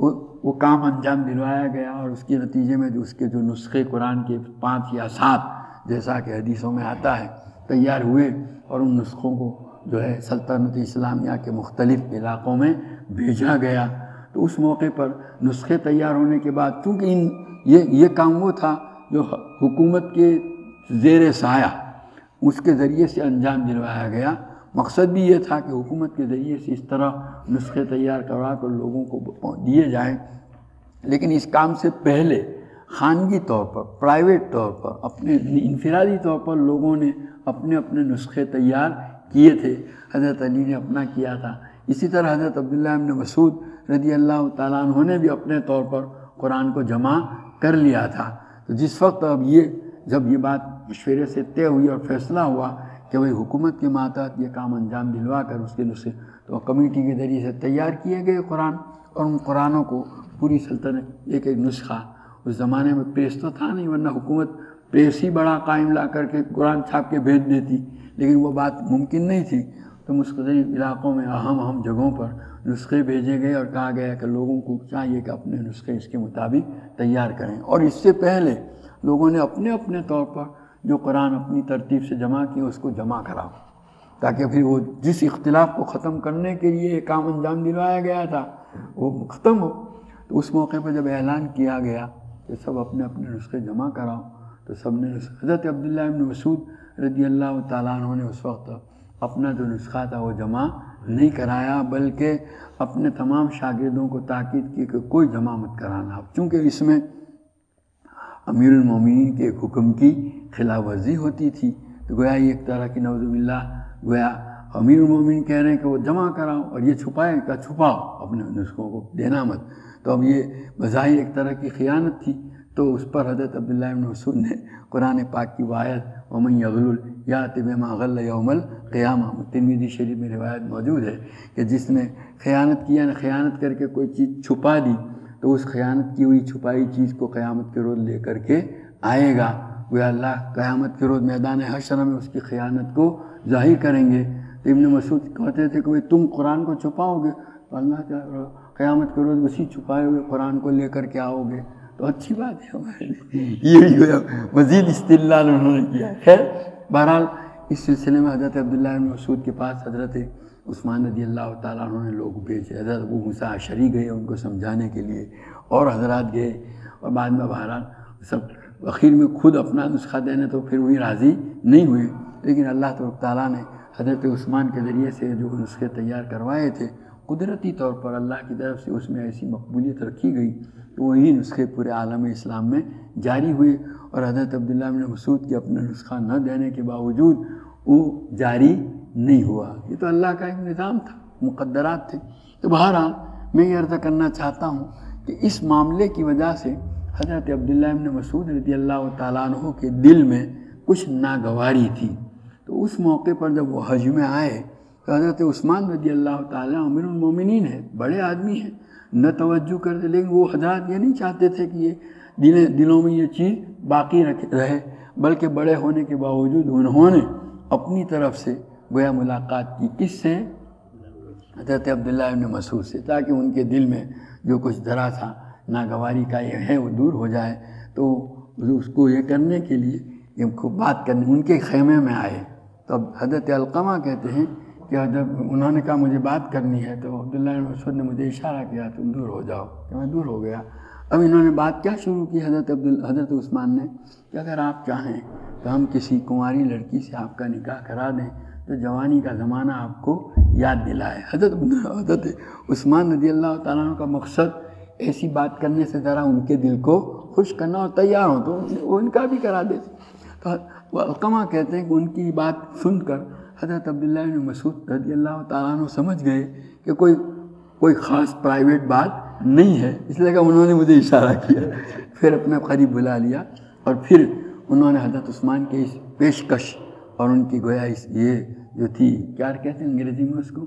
وہ کام انجام دلوایا گیا، اور اس کے نتیجے میں جو اس کے جو نسخے قرآن کے پانچ یا سات جیسا کہ حدیثوں میں آتا ہے تیار ہوئے، اور ان نسخوں کو جو ہے سلطنت اسلامیہ کے مختلف علاقوں میں بھیجا گیا۔ تو اس موقع پر نسخے تیار ہونے کے بعد چونکہ ان یہ یہ کام وہ تھا جو حکومت کے زیر سایہ اس کے ذریعے سے انجام دلوایا گیا، مقصد بھی یہ تھا کہ حکومت کے ذریعے سے اس طرح نسخے تیار کروا کر لوگوں کو دیے جائیں، لیکن اس کام سے پہلے خانگی طور پر، پرائیویٹ طور پر، اپنے انفرادی طور پر لوگوں نے اپنے اپنے نسخے تیار کیے تھے۔ حضرت علی نے اپنا کیا تھا، اسی طرح حضرت عبداللہ ابن مسعود رضی اللہ تعالیٰ عنہ نے بھی اپنے طور پر قرآن کو جمع کر لیا تھا۔ تو جس وقت اب یہ جب یہ بات مشورے سے طے ہوئی اور فیصلہ ہوا کہ بھئی حکومت کے ماتحت یہ کام انجام دلوا کر اس کے نسخے تو کمیٹی کے ذریعے سے تیار کیے گئے قرآن، اور ان قرآنوں کو پوری سلطنت ایک ایک نسخہ، اس زمانے میں پریس تو تھا نہیں، ورنہ حکومت پریس ہی بڑا قائم لا کر کے قرآن چھاپ کے بھیج دیتی، لیکن وہ بات ممکن نہیں تھی، تو مختلف علاقوں میں اہم اہم جگہوں پر نسخے بھیجے گئے اور کہا گیا کہ لوگوں کو چاہیے کہ اپنے نسخے اس کے مطابق تیار کریں، اور اس سے پہلے لوگوں نے اپنے اپنے طور پر جو قرآن اپنی ترتیب سے جمع کیا اس کو جمع کرا، تاکہ پھر وہ جس اختلاف کو ختم کرنے کے لیے کام انجام دلوایا گیا تھا وہ ختم ہو۔ تو اس موقع پر جب اعلان کیا گیا کہ سب اپنے اپنے نسخے جمع کراؤ، تو سب نے حضرت عبداللہ ابن مسعود رضی اللہ تعالیٰ عنہ نے اس وقت اپنا جو نسخہ تھا وہ جمع نہیں کرایا، بلکہ اپنے تمام شاگردوں کو تاکید کی کہ کوئی جمع مت کرانا، چونکہ اس میں امیر المومنین کے ایک حکم کی خلاف ورزی ہوتی تھی، تو گویا یہ ایک طرح کی نعوذ باللہ گویا امیر المومنین کہہ رہے ہیں کہ وہ جمع کراؤ اور یہ چھپائے کا چھپاؤ اپنے نسخوں کو دینا مت، تو اب یہ بظاہر ایک طرح کی خیانت تھی۔ تو اس پر حضرت عبداللہ ابن مسعود نے قرآن پاک کی آیت وَمَن يَغْلُلْ يَأْتِ بِمَا غَلَّ یوم القیامہ، ترمذی شریف میں روایت موجود ہے کہ جس نے خیانت کیا نہ خیانت کر کے کوئی چیز چھپا دی تو اس خیانت کی ہوئی چھپائی چیز کو قیامت کے روز لے کر کے آئے گا، گویا اللہ قیامت کے روز میدان حشر میں اس کی خیانت کو ظاہر کریں گے۔ تو ابن مسعود کہتے تھے کہ تم قرآن کو چھپاؤ گے تو اللہ قیامت کے روز اسی چھپائے ہوئے قرآن کو لے کر کے آؤ گے، تو اچھی بات ہے ہمارے لیے، یہ بھی مزید استدلال انہوں نے کیا۔ خیر بہرحال اس سلسلے میں حضرت عبداللہ بن مسعود کے پاس حضرت عثمان رضی اللہ تعالیٰ عنہ نے لوگ بھیجے، حضرت ابو موسیٰ اشعری گئے ان کو سمجھانے کے لیے، اور حضرات گئے، اور بعد میں بہرحال سب اخیر میں خود اپنا نسخہ دینے تو پھر وہی راضی نہیں ہوئے، لیکن اللہ تبارک تعالیٰ نے حضرت عثمان کے ذریعے سے جو نسخے تیار کروائے تھے قدرتی طور پر اللہ کی طرف سے اس میں ایسی مقبولیت رکھی گئی کہ وہی نسخے پورے عالم اسلام میں جاری ہوئے، اور حضرت عبداللہ بن مسعود کے اپنا نسخہ نہ دینے کے باوجود وہ جاری نہیں ہوا۔ یہ تو اللہ کا ایک نظام تھا، مقدرات تھے۔ تو بہرحال میں یہ عرض کرنا چاہتا ہوں کہ اس معاملے کی وجہ سے حضرت عبداللہ بن مسعود رضی اللہ تعالیٰ عنہ کے دل میں کچھ ناگواری تھی، تو اس موقع پر جب وہ حج میں آئے تو حضرت عثمان رضی اللہ تعالیٰ امیر المومنین ہیں، بڑے آدمی ہیں، نہ توجہ کرتے، لیکن وہ حضرات یہ نہیں چاہتے تھے کہ یہ دل دلوں میں یہ چیز باقی رہے، بلکہ بڑے ہونے کے باوجود انہوں نے اپنی طرف سے گویا ملاقات کی، کس سے؟ حضرت عبداللہ ابن مسعود سے، تاکہ ان کے دل میں جو کچھ ذرا تھا ناگواری کا یہ ہے وہ دور ہو جائے۔ تو اس کو یہ کرنے کے لیے ان کو بات کرنے ان کے خیمے میں آئے، تو اب حضرت علقمہ کہتے ہیں کہ جب انہوں نے کہا مجھے بات کرنی ہے تو عبداللہ بن مسعود نے مجھے اشارہ کیا تم دور ہو جاؤ، کہ میں دور ہو گیا۔ اب انہوں نے بات کیا شروع کی حضرت عبد حضرت عثمان نے کہ اگر آپ چاہیں تو ہم کسی کنواری لڑکی سے آپ کا نکاح کرا دیں تو جوانی کا زمانہ آپ کو یاد دلائے۔ حضرت حضرت عثمان رضی اللہ تعالیٰ عنہ کا مقصد ایسی بات کرنے سے ذرا ان کے دل کو خوش کرنا اور تیار ہوں تو وہ ان کا بھی کرا دیتے۔ تو وہ علقمہ کہتے ہیں کہ ان کی بات سن کر حضرت عبداللہ بن مسعود رضی اللہ تعالیٰ عنہ سمجھ گئے کہ کوئی کوئی خاص پرائیویٹ بات نہیں ہے، اس لیے کہ انہوں نے مجھے اشارہ کیا، پھر اپنے قریب بلا لیا، اور پھر انہوں نے حضرت عثمان کے اس پیشکش اور ان کی گویا اس یہ جو تھی کیا کہتے ہیں انگریزی میں اس کو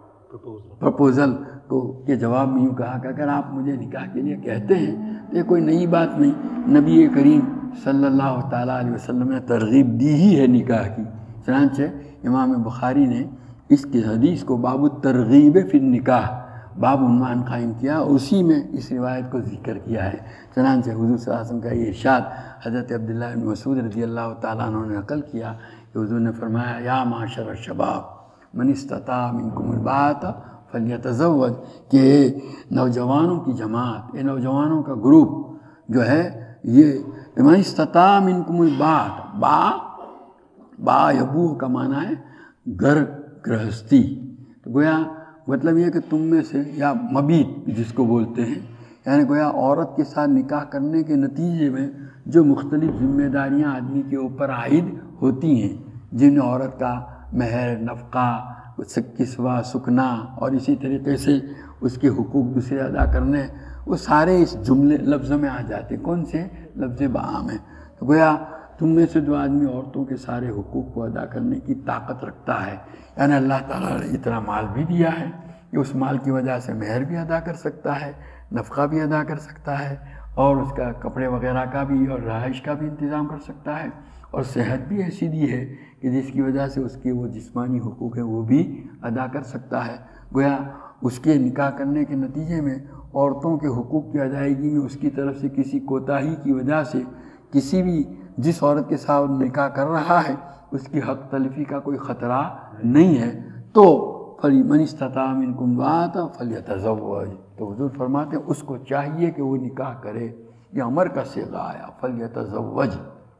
پرپوزل کو کے جواب میں یوں کہا کہ اگر آپ مجھے نکاح کے لیے کہتے ہیں تو یہ کوئی نئی بات نہیں، نبی کریم صلی اللہ تعالیٰ علیہ وسلم نے ترغیب دی ہی ہے نکاح کی۔ چنانچہ امام بخاری نے اس کی حدیث کو باب الترغیب فی النکاح باب عنوان قائم کیا، اسی میں اس روایت کو ذکر کیا ہے۔ چنانچہ حضور صلی اللہ علیہ وسلم کا یہ ارشاد حضرت عبداللہ بن مسعود رضی اللہ تعالیٰ عنہ نے نقل کیا کہ حضور نے فرمایا یا معاشر الشباب من استطاع منکم الباءۃ فلیتزوج، کہ نوجوانوں کی جماعت، یہ نوجوانوں کا گروپ جو ہے یہ من استطاع منکم الباءۃ، با با یبو کا معنی ہے گھر گرہستی، تو گویا مطلب یہ کہ تم میں سے یا مبیت جس کو بولتے ہیں، یعنی گویا عورت کے ساتھ نکاح کرنے کے نتیجے میں جو مختلف ذمہ داریاں آدمی کے اوپر عائد ہوتی ہیں، جن عورت کا مہر، نفقہ، کسوہ، سکنا اور اسی طریقے سے اس کے حقوق دوسرے ادا کرنے، وہ سارے اس جملے لفظ میں آ جاتے، کون سے لفظ بعام ہیں۔ تو گویا تم میں سے جو آدمی عورتوں کے سارے حقوق کو ادا کرنے کی طاقت رکھتا ہے، یعنی اللہ تعالیٰ نے اتنا مال بھی دیا ہے کہ اس مال کی وجہ سے مہر بھی ادا کر سکتا ہے، نفقہ بھی ادا کر سکتا ہے، اور اس کا کپڑے وغیرہ کا بھی اور رہائش کا بھی انتظام کر سکتا ہے، اور صحت بھی ایسی دی ہے کہ جس کی وجہ سے اس کے وہ جسمانی حقوق ہیں وہ بھی ادا کر سکتا ہے۔ گویا اس کے نکاح کرنے کے نتیجے میں عورتوں کے حقوق کی ادائیگی میں اس کی طرف سے کسی کوتاہی کی وجہ سے کسی بھی جس عورت کے ساتھ نکاح کر رہا ہے اس کی حق تلفی کا کوئی خطرہ نہیں ہے، تو فَمَنِ اسْتَطَاعَ مِنْكُمُ الْبَاءَۃَ فَلْيَتَزَوَّجْ، تو حضور فرماتے ہیں اس کو چاہیے کہ وہ نکاح کرے، یہ امر کا صیغہ آیا فلیتزوج،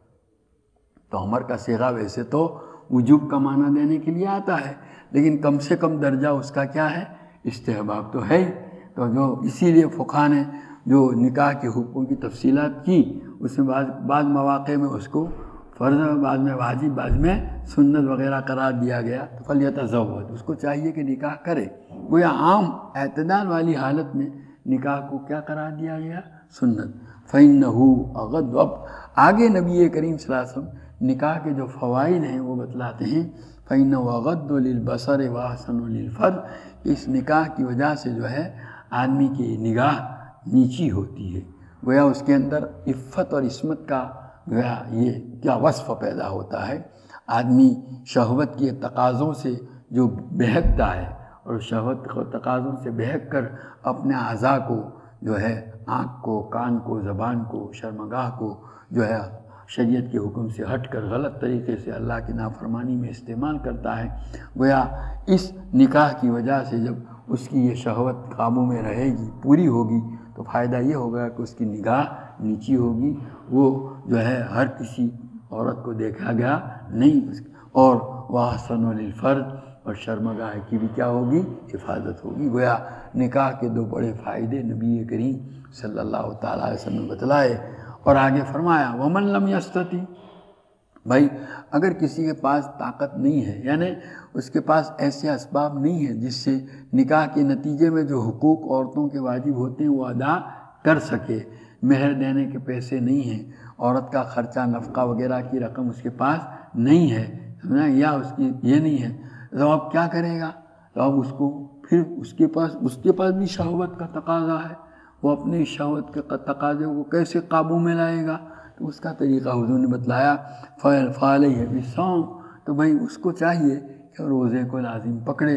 تو امر کا صیغہ ویسے تو وجوب کا معنی دینے کے لیے آتا ہے، لیکن کم سے کم درجہ اس کا کیا ہے؟ استحباب تو ہے ہی۔ تو جو اسی لیے فقہا نے جو نکاح کے حقوق کی تفصیلات کی، اس میں بعض بعض مواقع میں اس کو فرض، بعض میں واجب، بعض میں سنت وغیرہ قرار دیا گیا۔ تو فلیتزوج، اس کو چاہیے کہ نکاح کرے۔ گویا عام اعتدال والی حالت میں نکاح کو کیا قرار دیا گیا؟ سنت۔ فَإِنَّهُ أَغَضُّ، اب آگے نبی کریم صلی اللہ علیہ وسلم نکاح کے جو فوائد ہیں وہ بتلاتے ہیں۔ فَإِنَّهُ أَغَضُّ لِلْبَصَرِ وَأَحْسَنُ لِلْفَرْجِ، اس نکاح کی وجہ سے جو ہے آدمی کی نگاہ نیچی ہوتی ہے، گویا اس کے اندر عفت اور عصمت کا گویا یہ کیا وصف پیدا ہوتا ہے۔ آدمی شہوت کے تقاضوں سے جو بہکتا ہے اور شہوت کو تقاضوں سے بہک کر اپنے اعضاء کو جو ہے آنکھ کو، کان کو، زبان کو، شرمگاہ کو جو ہے شریعت کے حکم سے ہٹ کر غلط طریقے سے اللہ کی نافرمانی میں استعمال کرتا ہے، گویا اس نکاح کی وجہ سے جب اس کی یہ شہوت قابو میں رہے گی، پوری ہوگی، تو فائدہ یہ ہوگا کہ اس کی نگاہ نیچی ہوگی، وہ جو ہے ہر کسی عورت کو دیکھا گیا نہیں، اور وَأَحْسَنُ لِلْفَرْجِ، اور شرمگاہ کی بھی کیا ہوگی؟ حفاظت ہوگی۔ گویا نکاح کے دو بڑے فائدے نبی کریم صلی اللہ تعالیٰ علیہ وسلم نے بتلائے، اور آگے فرمایا وَمَن لَّمْ يَسْتَطِعْ، بھائی اگر کسی کے پاس طاقت نہیں ہے، یعنی اس کے پاس ایسے اسباب نہیں ہیں جس سے نکاح کے نتیجے میں جو حقوق عورتوں کے واجب ہوتے ہیں وہ ادا کر سکے، مہر دینے کے پیسے نہیں ہیں، عورت کا خرچہ نفقہ وغیرہ کی رقم اس کے پاس نہیں ہے، یا اس کی یہ نہیں ہے، تو اب کیا کرے گا؟ تو اب اس کو پھر اس کے پاس اس کے پاس بھی شہوت کا تقاضا ہے، وہ اپنی شہوت کے تقاضے کو کیسے قابو میں لائے گا؟ تو اس کا طریقہ حضور نے بتلایا فَعَلَيْهِ بِالصَّوْمِ، تو بھائی اس کو چاہیے کہ روزے کو لازم پکڑے،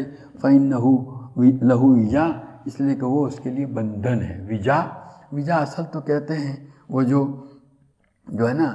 فَإِنَّهُ لَهُ وِجَا، اس لیے کہ وہ اس کے لیے بندھن ہے۔ وجا وجا اصل تو کہتے ہیں وہ جو جو ہے نا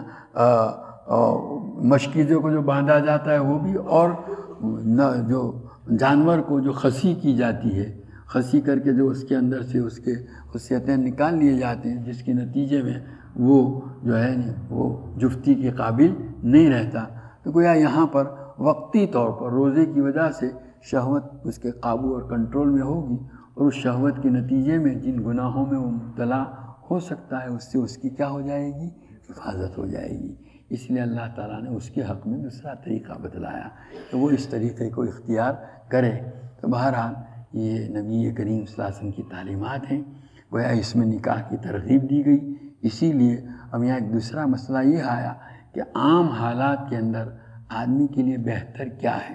مشکیزوں کو جو باندھا جاتا ہے وہ بھی، اور جو جانور کو جو خسی کی جاتی ہے، خسی کر کے جو اس کے اندر سے اس کے خصیتیں نکال لیے جاتے ہیں، جس کے نتیجے میں وہ جو ہے وہ جفتی کے قابل نہیں رہتا۔ تو گویا یہاں پر وقتی طور پر روزے کی وجہ سے شہوت اس کے قابو اور کنٹرول میں ہوگی، اور اس شہوت کے نتیجے میں جن گناہوں میں وہ مبتلا ہو سکتا ہے اس سے اس کی کیا ہو جائے گی؟ حفاظت ہو جائے گی۔ اس لیے اللہ تعالیٰ نے اس کے حق میں دوسرا طریقہ بتلایا کہ وہ اس طریقے کو اختیار کرے۔ تو بہرحال یہ نبی کریم صلی اللہ علیہ وسلم کی تعلیمات ہیں، گویا اس میں نکاح کی ترغیب دی گئی۔ اسی لیے اب یہاں ایک دوسرا مسئلہ یہ آیا کہ عام حالات کے اندر آدمی کے لیے بہتر کیا ہے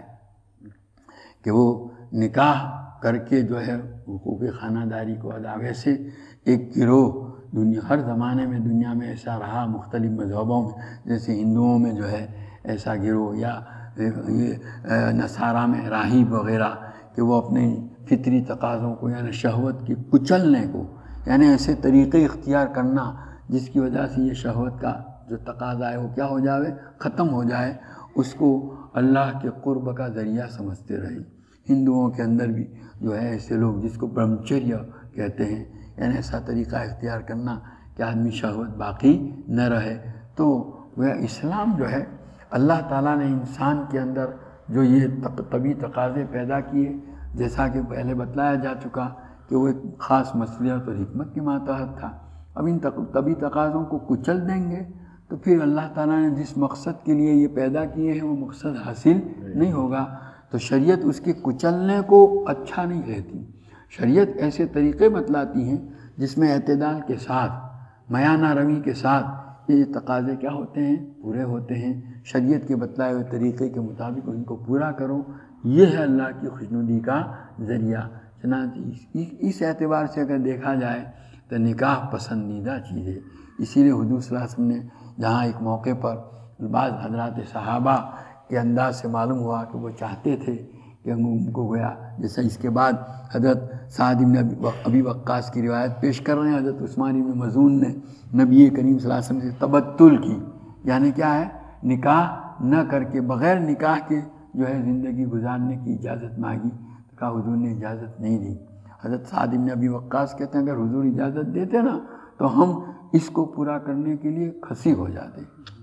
کہ وہ نکاح کر کے جو ہے حقوق خانہ داری کو ادا، ویسے ایک گروہ دنیا ہر زمانے میں دنیا میں ایسا رہا، مختلف مذہبوں میں، جیسے ہندوؤں میں جو ہے ایسا گروہ، یا یہ نصارہ میں راہب وغیرہ، کہ وہ اپنے فطری تقاضوں کو یعنی شہوت کی کچلنے کو، یعنی ایسے طریقے اختیار کرنا جس کی وجہ سے یہ شہوت کا جو تقاضا ہے وہ کیا ہو جائے؟ ختم ہو جائے، اس کو اللہ کے قرب کا ذریعہ سمجھتے رہے۔ ہندوؤں کے اندر بھی جو ہے ایسے لوگ جس کو برہمچریہ کہتے ہیں، یعنی ایسا طریقہ اختیار کرنا کہ آدمی شہوت باقی نہ رہے۔ تو وہ اسلام جو ہے اللہ تعالیٰ نے انسان کے اندر جو یہ طبی تقاضے پیدا کیے، جیسا کہ پہلے بتلایا جا چکا کہ وہ ایک خاص مصلحت اور حکمت کے ماتحت تھا۔ اب ان طبی تقاضوں کو کچل دیں گے تو پھر اللہ تعالیٰ نے جس مقصد کے لیے یہ پیدا کیے ہیں وہ مقصد حاصل نہیں ہوگا۔ تو شریعت اس کے کچلنے کو اچھا نہیں کہتی، شریعت ایسے طریقے بتلاتی ہیں جس میں اعتدال کے ساتھ، میانہ روی کے ساتھ یہ تقاضے کیا ہوتے ہیں؟ پورے ہوتے ہیں۔ شریعت کے بتلائے ہوئے طریقے کے مطابق ان کو پورا کرو، یہ ہے اللہ کی خوشنودی کا ذریعہ۔ چنانچہ اس اعتبار سے اگر دیکھا جائے تو نکاح پسندیدہ چیز ہے۔ اسی لیے حضور صلی اللہ علیہ وسلم نے جہاں ایک موقع پر بعض حضرات صحابہ کے انداز سے معلوم ہوا کہ وہ چاہتے تھے کہ ان کو گویا، جیسا اس کے بعد حضرت سعد بن ابی وقاص کی روایت پیش کر رہے ہیں، حضرت عثمان بن مظعون نے نبی کریم صلی اللہ علیہ وسلم سے تبتل کی، یعنی کیا ہے؟ نکاح نہ کر کے بغیر نکاح کے جو ہے زندگی گزارنے کی اجازت مانگی، تو کہا حضور نے اجازت نہیں دی۔ حضرت سعد بن ابی وقاص کہتے ہیں اگر حضور اجازت دیتے نا تو ہم اس کو پورا کرنے کے لیے کھسی ہو جاتے.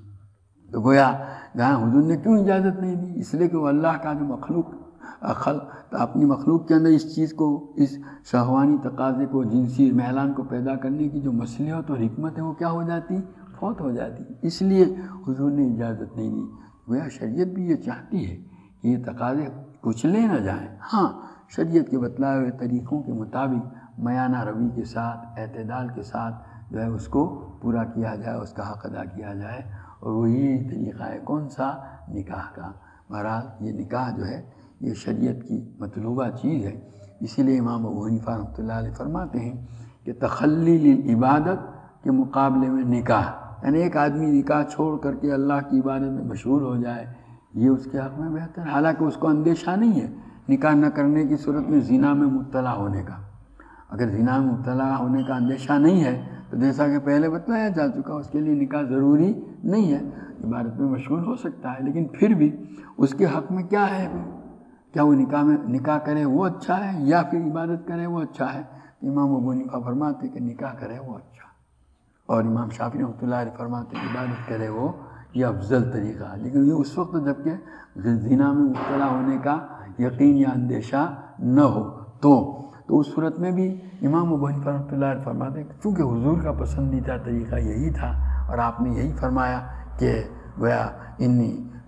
تو گویا جہاں حضور نے کیوں اجازت نہیں دی؟ اس لیے کہ وہ اللہ کا جو مخلوق خل اپنی مخلوق کے اندر اس چیز کو، اس شہوانی تقاضے کو، جنسی میلان کو پیدا کرنے کی جو مصلحت اور حکمت ہے وہ کیا ہو جاتی؟ فوت ہو جاتی. اس لیے حضور نے اجازت نہیں دی. گویا شریعت بھی یہ چاہتی ہے کہ یہ تقاضے کچلے نہ جائیں. ہاں شریعت کے بتلائے ہوئے طریقوں کے مطابق میانہ روی کے ساتھ، اعتدال کے ساتھ جو ہے اس کو پورا کیا جائے، اس کا حق ادا کیا جائے. اور وہی طریقہ ہے کون سا؟ نکاح کا. بہرحال یہ نکاح جو ہے یہ شریعت کی مطلوبہ چیز ہے. اسی لیے امام ابو حنیفہ رحمۃ اللہ علیہ فرماتے ہیں کہ تخلی للعبادت کے مقابلے میں نکاح، یعنی ایک آدمی نکاح چھوڑ کر کے اللہ کی عبادت میں مشغول ہو جائے، یہ اس کے حق میں بہتر. حالانکہ اس کو اندیشہ نہیں ہے نکاح نہ کرنے کی صورت میں زنا میں مبتلا ہونے کا. اگر زنا میں مبتلا ہونے کا اندیشہ نہیں ہے تو جیسا کہ پہلے بتلایا جا چکا اس کے لیے نکاح ضروری نہیں ہے، عبادت میں مشغول ہو سکتا ہے. لیکن پھر بھی اس کے حق میں کیا ہے؟ کیا وہ نکاح میں نکاح کرے وہ اچھا ہے یا پھر عبادت کرے وہ اچھا ہے؟ امام ابو حنیفہ فرماتے کہ نکاح کرے وہ اچھا، اور امام شافعی رحمۃ اللہ علیہ فرماتے کہ عبادت کرے وہ یہ افضل طریقہ ہے. لیکن یہ اس وقت جب کہ زنا میں مبتلا ہونے کا یقین یا اندیشہ نہ ہو تو تو اس صورت میں بھی امام ابو حنیفہ رحمۃ اللہ علیہ فرماتے ہیں کہ چونکہ حضور کا پسندیدہ طریقہ یہی تھا اور آپ نے یہی فرمایا کہ گویا انی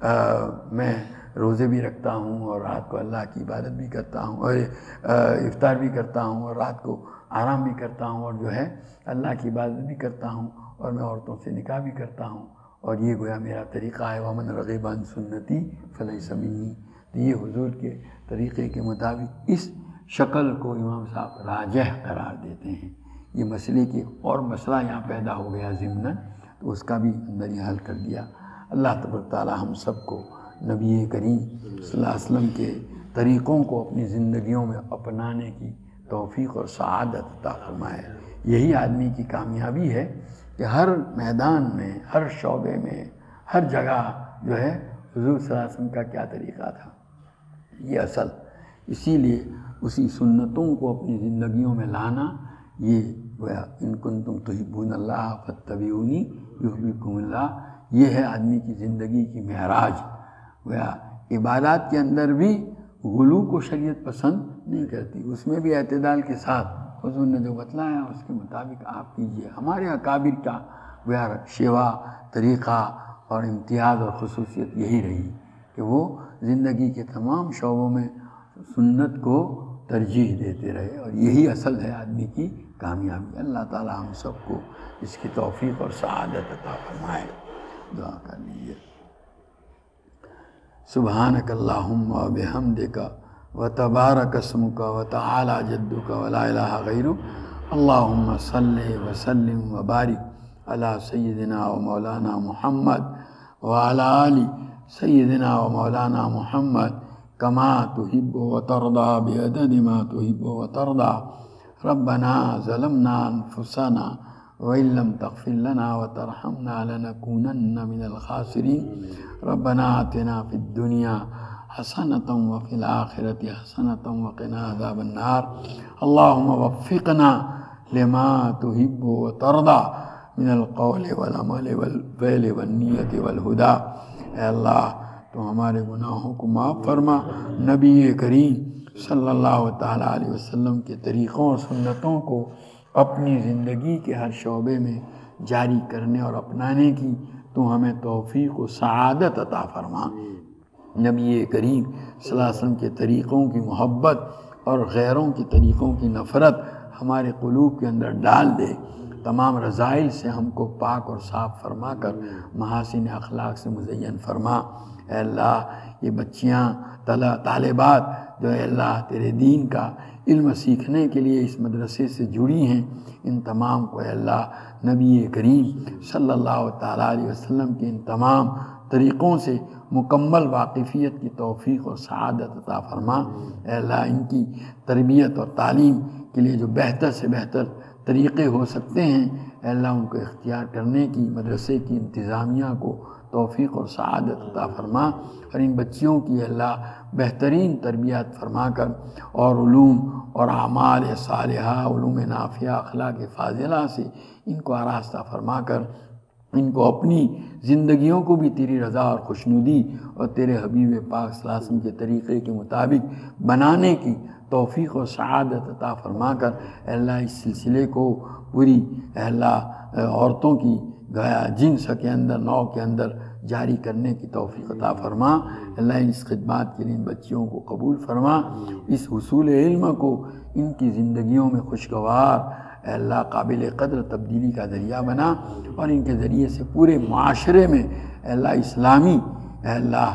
میں روزے بھی رکھتا ہوں اور رات کو اللہ کی عبادت بھی کرتا ہوں اور افطار بھی کرتا ہوں اور رات کو آرام بھی کرتا ہوں اور جو ہے اللہ کی عبادت بھی کرتا ہوں اور میں عورتوں سے نکاح بھی کرتا ہوں اور یہ گویا میرا طریقہ ہے. ومن رغب عن سنتی فلیس منی. تو یہ حضور کے طریقے کے مطابق اس شکل کو امام صاحب راجح قرار دیتے ہیں. یہ مسئلے کی اور مسئلہ یہاں پیدا ہو گیا ضمناً، تو اس کا بھی اندر یہ حل کر دیا. اللہ تبارک تعالی ہم سب کو نبی کریم صلی اللہ علیہ وسلم کے طریقوں کو اپنی زندگیوں میں اپنانے کی توفیق اور سعادت عطا فرمائے. یہی آدمی کی کامیابی ہے کہ ہر میدان میں، ہر شعبے میں، ہر جگہ جو ہے حضور صلی اللہ علیہ وسلم کا کیا طریقہ تھا یہ اصل. اسی لیے اسی سنتوں کو اپنی زندگیوں میں لانا، یہ گویا ان کنتم تحبون اللہ فاتبعونی یحببکم اللہ، یہ ہے آدمی کی زندگی کی معراج. گویا عبادات کے اندر بھی غلو کو شریعت پسند نہیں کرتی، اس میں بھی اعتدال کے ساتھ حضور نے جو بتلایا اس کے مطابق آپ کیجئے. ہمارے اکابر کا گویا شیوا، طریقہ اور امتیاز اور خصوصیت یہی رہی کہ وہ زندگی کے تمام شعبوں میں سنت کو ترجیح دیتے رہے، اور یہی اصل ہے آدمی کی کامیابی. اللہ تعالی ہم سب کو اس کی توفیق اور سعادت عطا فرمائے. دعا کر لیجیے. سبحانک اللہم و بحمدک و تبارک اسمک و تعالی جدک و لا الہ غیرک. اللہم صلی وسلم و بارک علی سیدنا و مولانا محمد و علی آل سیدنا و مولانا محمد کما تحب و ترضى بعدد ما تحب و ترضى. ربنا ظلمنا انفسنا وإن لم تغفر لنا وترحمنا لنكونن من الخاسرين. ربنا آتنا في الدنيا حسنة وفي الآخرة حسنة وقنا عذاب النار. اللهم وفقنا لما تحب وترضى من القول والعمل والفعل والنية والهدى. اے اللہ تو ہمارے گناہوں کو معاف فرما. نبی کریم صلی اللہ تعالیٰ علیہ وسلم کے طریقوں اور سنتوں کو اپنی زندگی کے ہر شعبے میں جاری کرنے اور اپنانے کی تو ہمیں توفیق و سعادت عطا فرما. نبی کریم صلی اللہ علیہ وسلم کے طریقوں کی محبت اور غیروں کے طریقوں کی نفرت ہمارے قلوب کے اندر ڈال دے. تمام رذائل سے ہم کو پاک اور صاف فرما کر محاسن اخلاق سے مزین فرما. اے اللہ یہ بچیاں طالبات جو اے اللہ تیرے دین کا علم سیکھنے کے لیے اس مدرسے سے جڑی ہیں، ان تمام کو اے اللہ نبی کریم صلی اللہ تعالیٰ علیہ وسلم کے ان تمام طریقوں سے مکمل واقفیت کی توفیق اور سعادت عطا فرما. اے اللہ ان کی تربیت اور تعلیم کے لیے جو بہتر سے بہتر طریقے ہو سکتے ہیں اے اللہ ان کو اختیار کرنے کی مدرسے کی انتظامیہ کو توفیق اور سعادت عطا فرما، اور ان بچیوں کی اللہ بہترین تربیت فرما کر اور علوم اور اعمال صالحہ، علوم نافعہ، اخلاق فاضلہ سے ان کو آراستہ فرما کر ان کو اپنی زندگیوں کو بھی تیری رضا اور خوشنودی اور تیرے حبیب پاک صلی اللہ علیہ وسلم کے طریقے کے مطابق بنانے کی توفیق و سعادت عطا فرما کر اے اللہ اس سلسلے کو پوری اے اللہ عورتوں کی گیا جنس کے اندر، نو کے اندر جاری کرنے کی توفیق عطا فرما۔ اللہ اس خدمات کے لیے ان بچیوں کو قبول فرما، اس حصول علم کو ان کی زندگیوں میں خوشگوار اے اللہ قابل قدر تبدیلی کا ذریعہ بنا، اور ان کے ذریعے سے پورے معاشرے میں اے اللہ اسلامی اے اللہ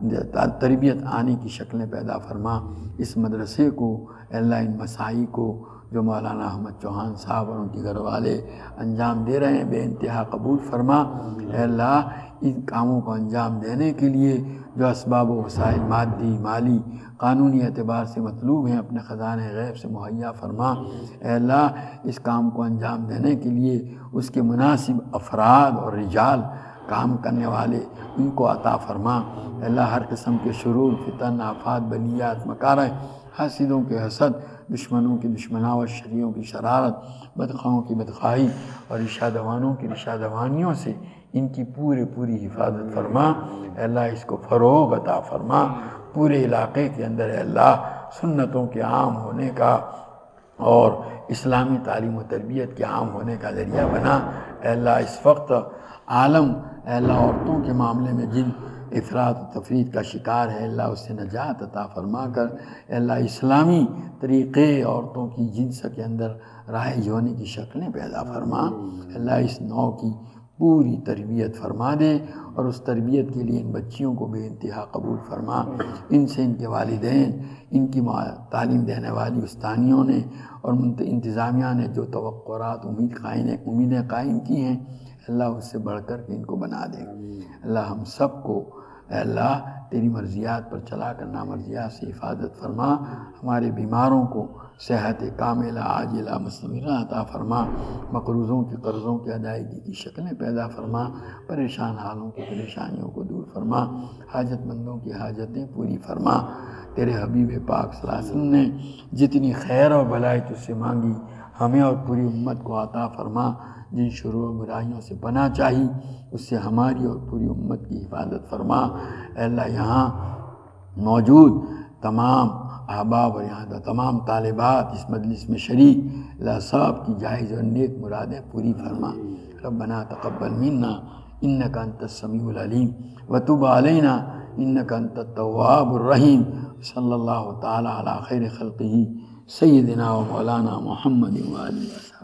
تربیت آنے کی شکلیں پیدا فرما۔ اس مدرسے کو اے اللہ ان مساعی کو جو مولانا احمد چوہان صاحب اور ان کے گھر والے انجام دے رہے ہیں بے انتہا قبول فرما۔ اے اللہ ان کاموں کو انجام دینے کے لیے جو اسباب و وسائل مادی، مالی، قانونی اعتبار سے مطلوب ہیں اپنے خزانہ غیب سے مہیا فرما۔ اے اللہ اس کام کو انجام دینے کے لیے اس کے مناسب افراد اور رجال کام کرنے والے ان کو عطا فرما۔ اے اللہ ہر قسم کے شرور، فتن، آفات، بلیات، مکارہ، حاسدوں کے حسد، دشمنوں کی دشمناوت، شریوں کی شرارت، بدخواہوں کی بدخواہی اور رشا دوانوں کی رشا دوانیوں سے ان کی پورے پوری حفاظت فرما۔ اے اللہ اس کو فروغ عطا فرما، پورے علاقے کے اندر اے اللہ سنتوں کے عام ہونے کا اور اسلامی تعلیم و تربیت کے عام ہونے کا ذریعہ بنا۔ اے اللہ اس وقت عالم اے اللہ عورتوں کے معاملے میں جن افراط و تفرید کا شکار ہے اللہ اس سے نجات عطا فرما کر اے اللہ اسلامی طریقے عورتوں کی جنس کے اندر رائج ہونے کی شکلیں پیدا فرما۔ اللہ اس نو کی پوری تربیت فرما دے اور اس تربیت کے لیے ان بچیوں کو بے انتہا قبول فرما۔ ان سے ان کے والدین، ان کی تعلیم دینے والی استانیوں نے اور انتظامیہ نے جو توقعات امید قائم امیدیں قائم کی ہیں اللہ اس سے بڑھ کر کے ان کو بنا دے۔ اللہ ہم سب کو اے اللہ تیری مرضیات پر چلا کر نامرضیات سے حفاظت فرما۔ ہمارے بیماروں کو صحت کاملہ عاجلہ مستمرہ عطا فرما، مقروضوں کی قرضوں کی ادائیگی کی شکلیں پیدا فرما، پریشان حالوں کی پریشانیوں کو دور فرما، حاجت مندوں کی حاجتیں پوری فرما۔ تیرے حبیب پاک صلی اللہ علیہ وسلم نے جتنی خیر اور بھلائی تجھ سے مانگی ہمیں اور پوری امت کو عطا فرما۔ جن شرور و برائیوں سے پناہ چاہی اس سے ہماری اور پوری امت کی حفاظت فرما۔ اے اللہ یہاں موجود تمام احباب اور یہاں تمام طالبات اس مجلس میں شریک اللہ سب کی جائز اور نیک مرادیں پوری فرما۔ ربنا تقبل منا انک انت السمیع العلیم وتب علینا انک انت التواب الرحیم۔ صلی اللہ تعالی علی خیر خلقہ سیدنا و مولانا محمد و آلہ وسلم۔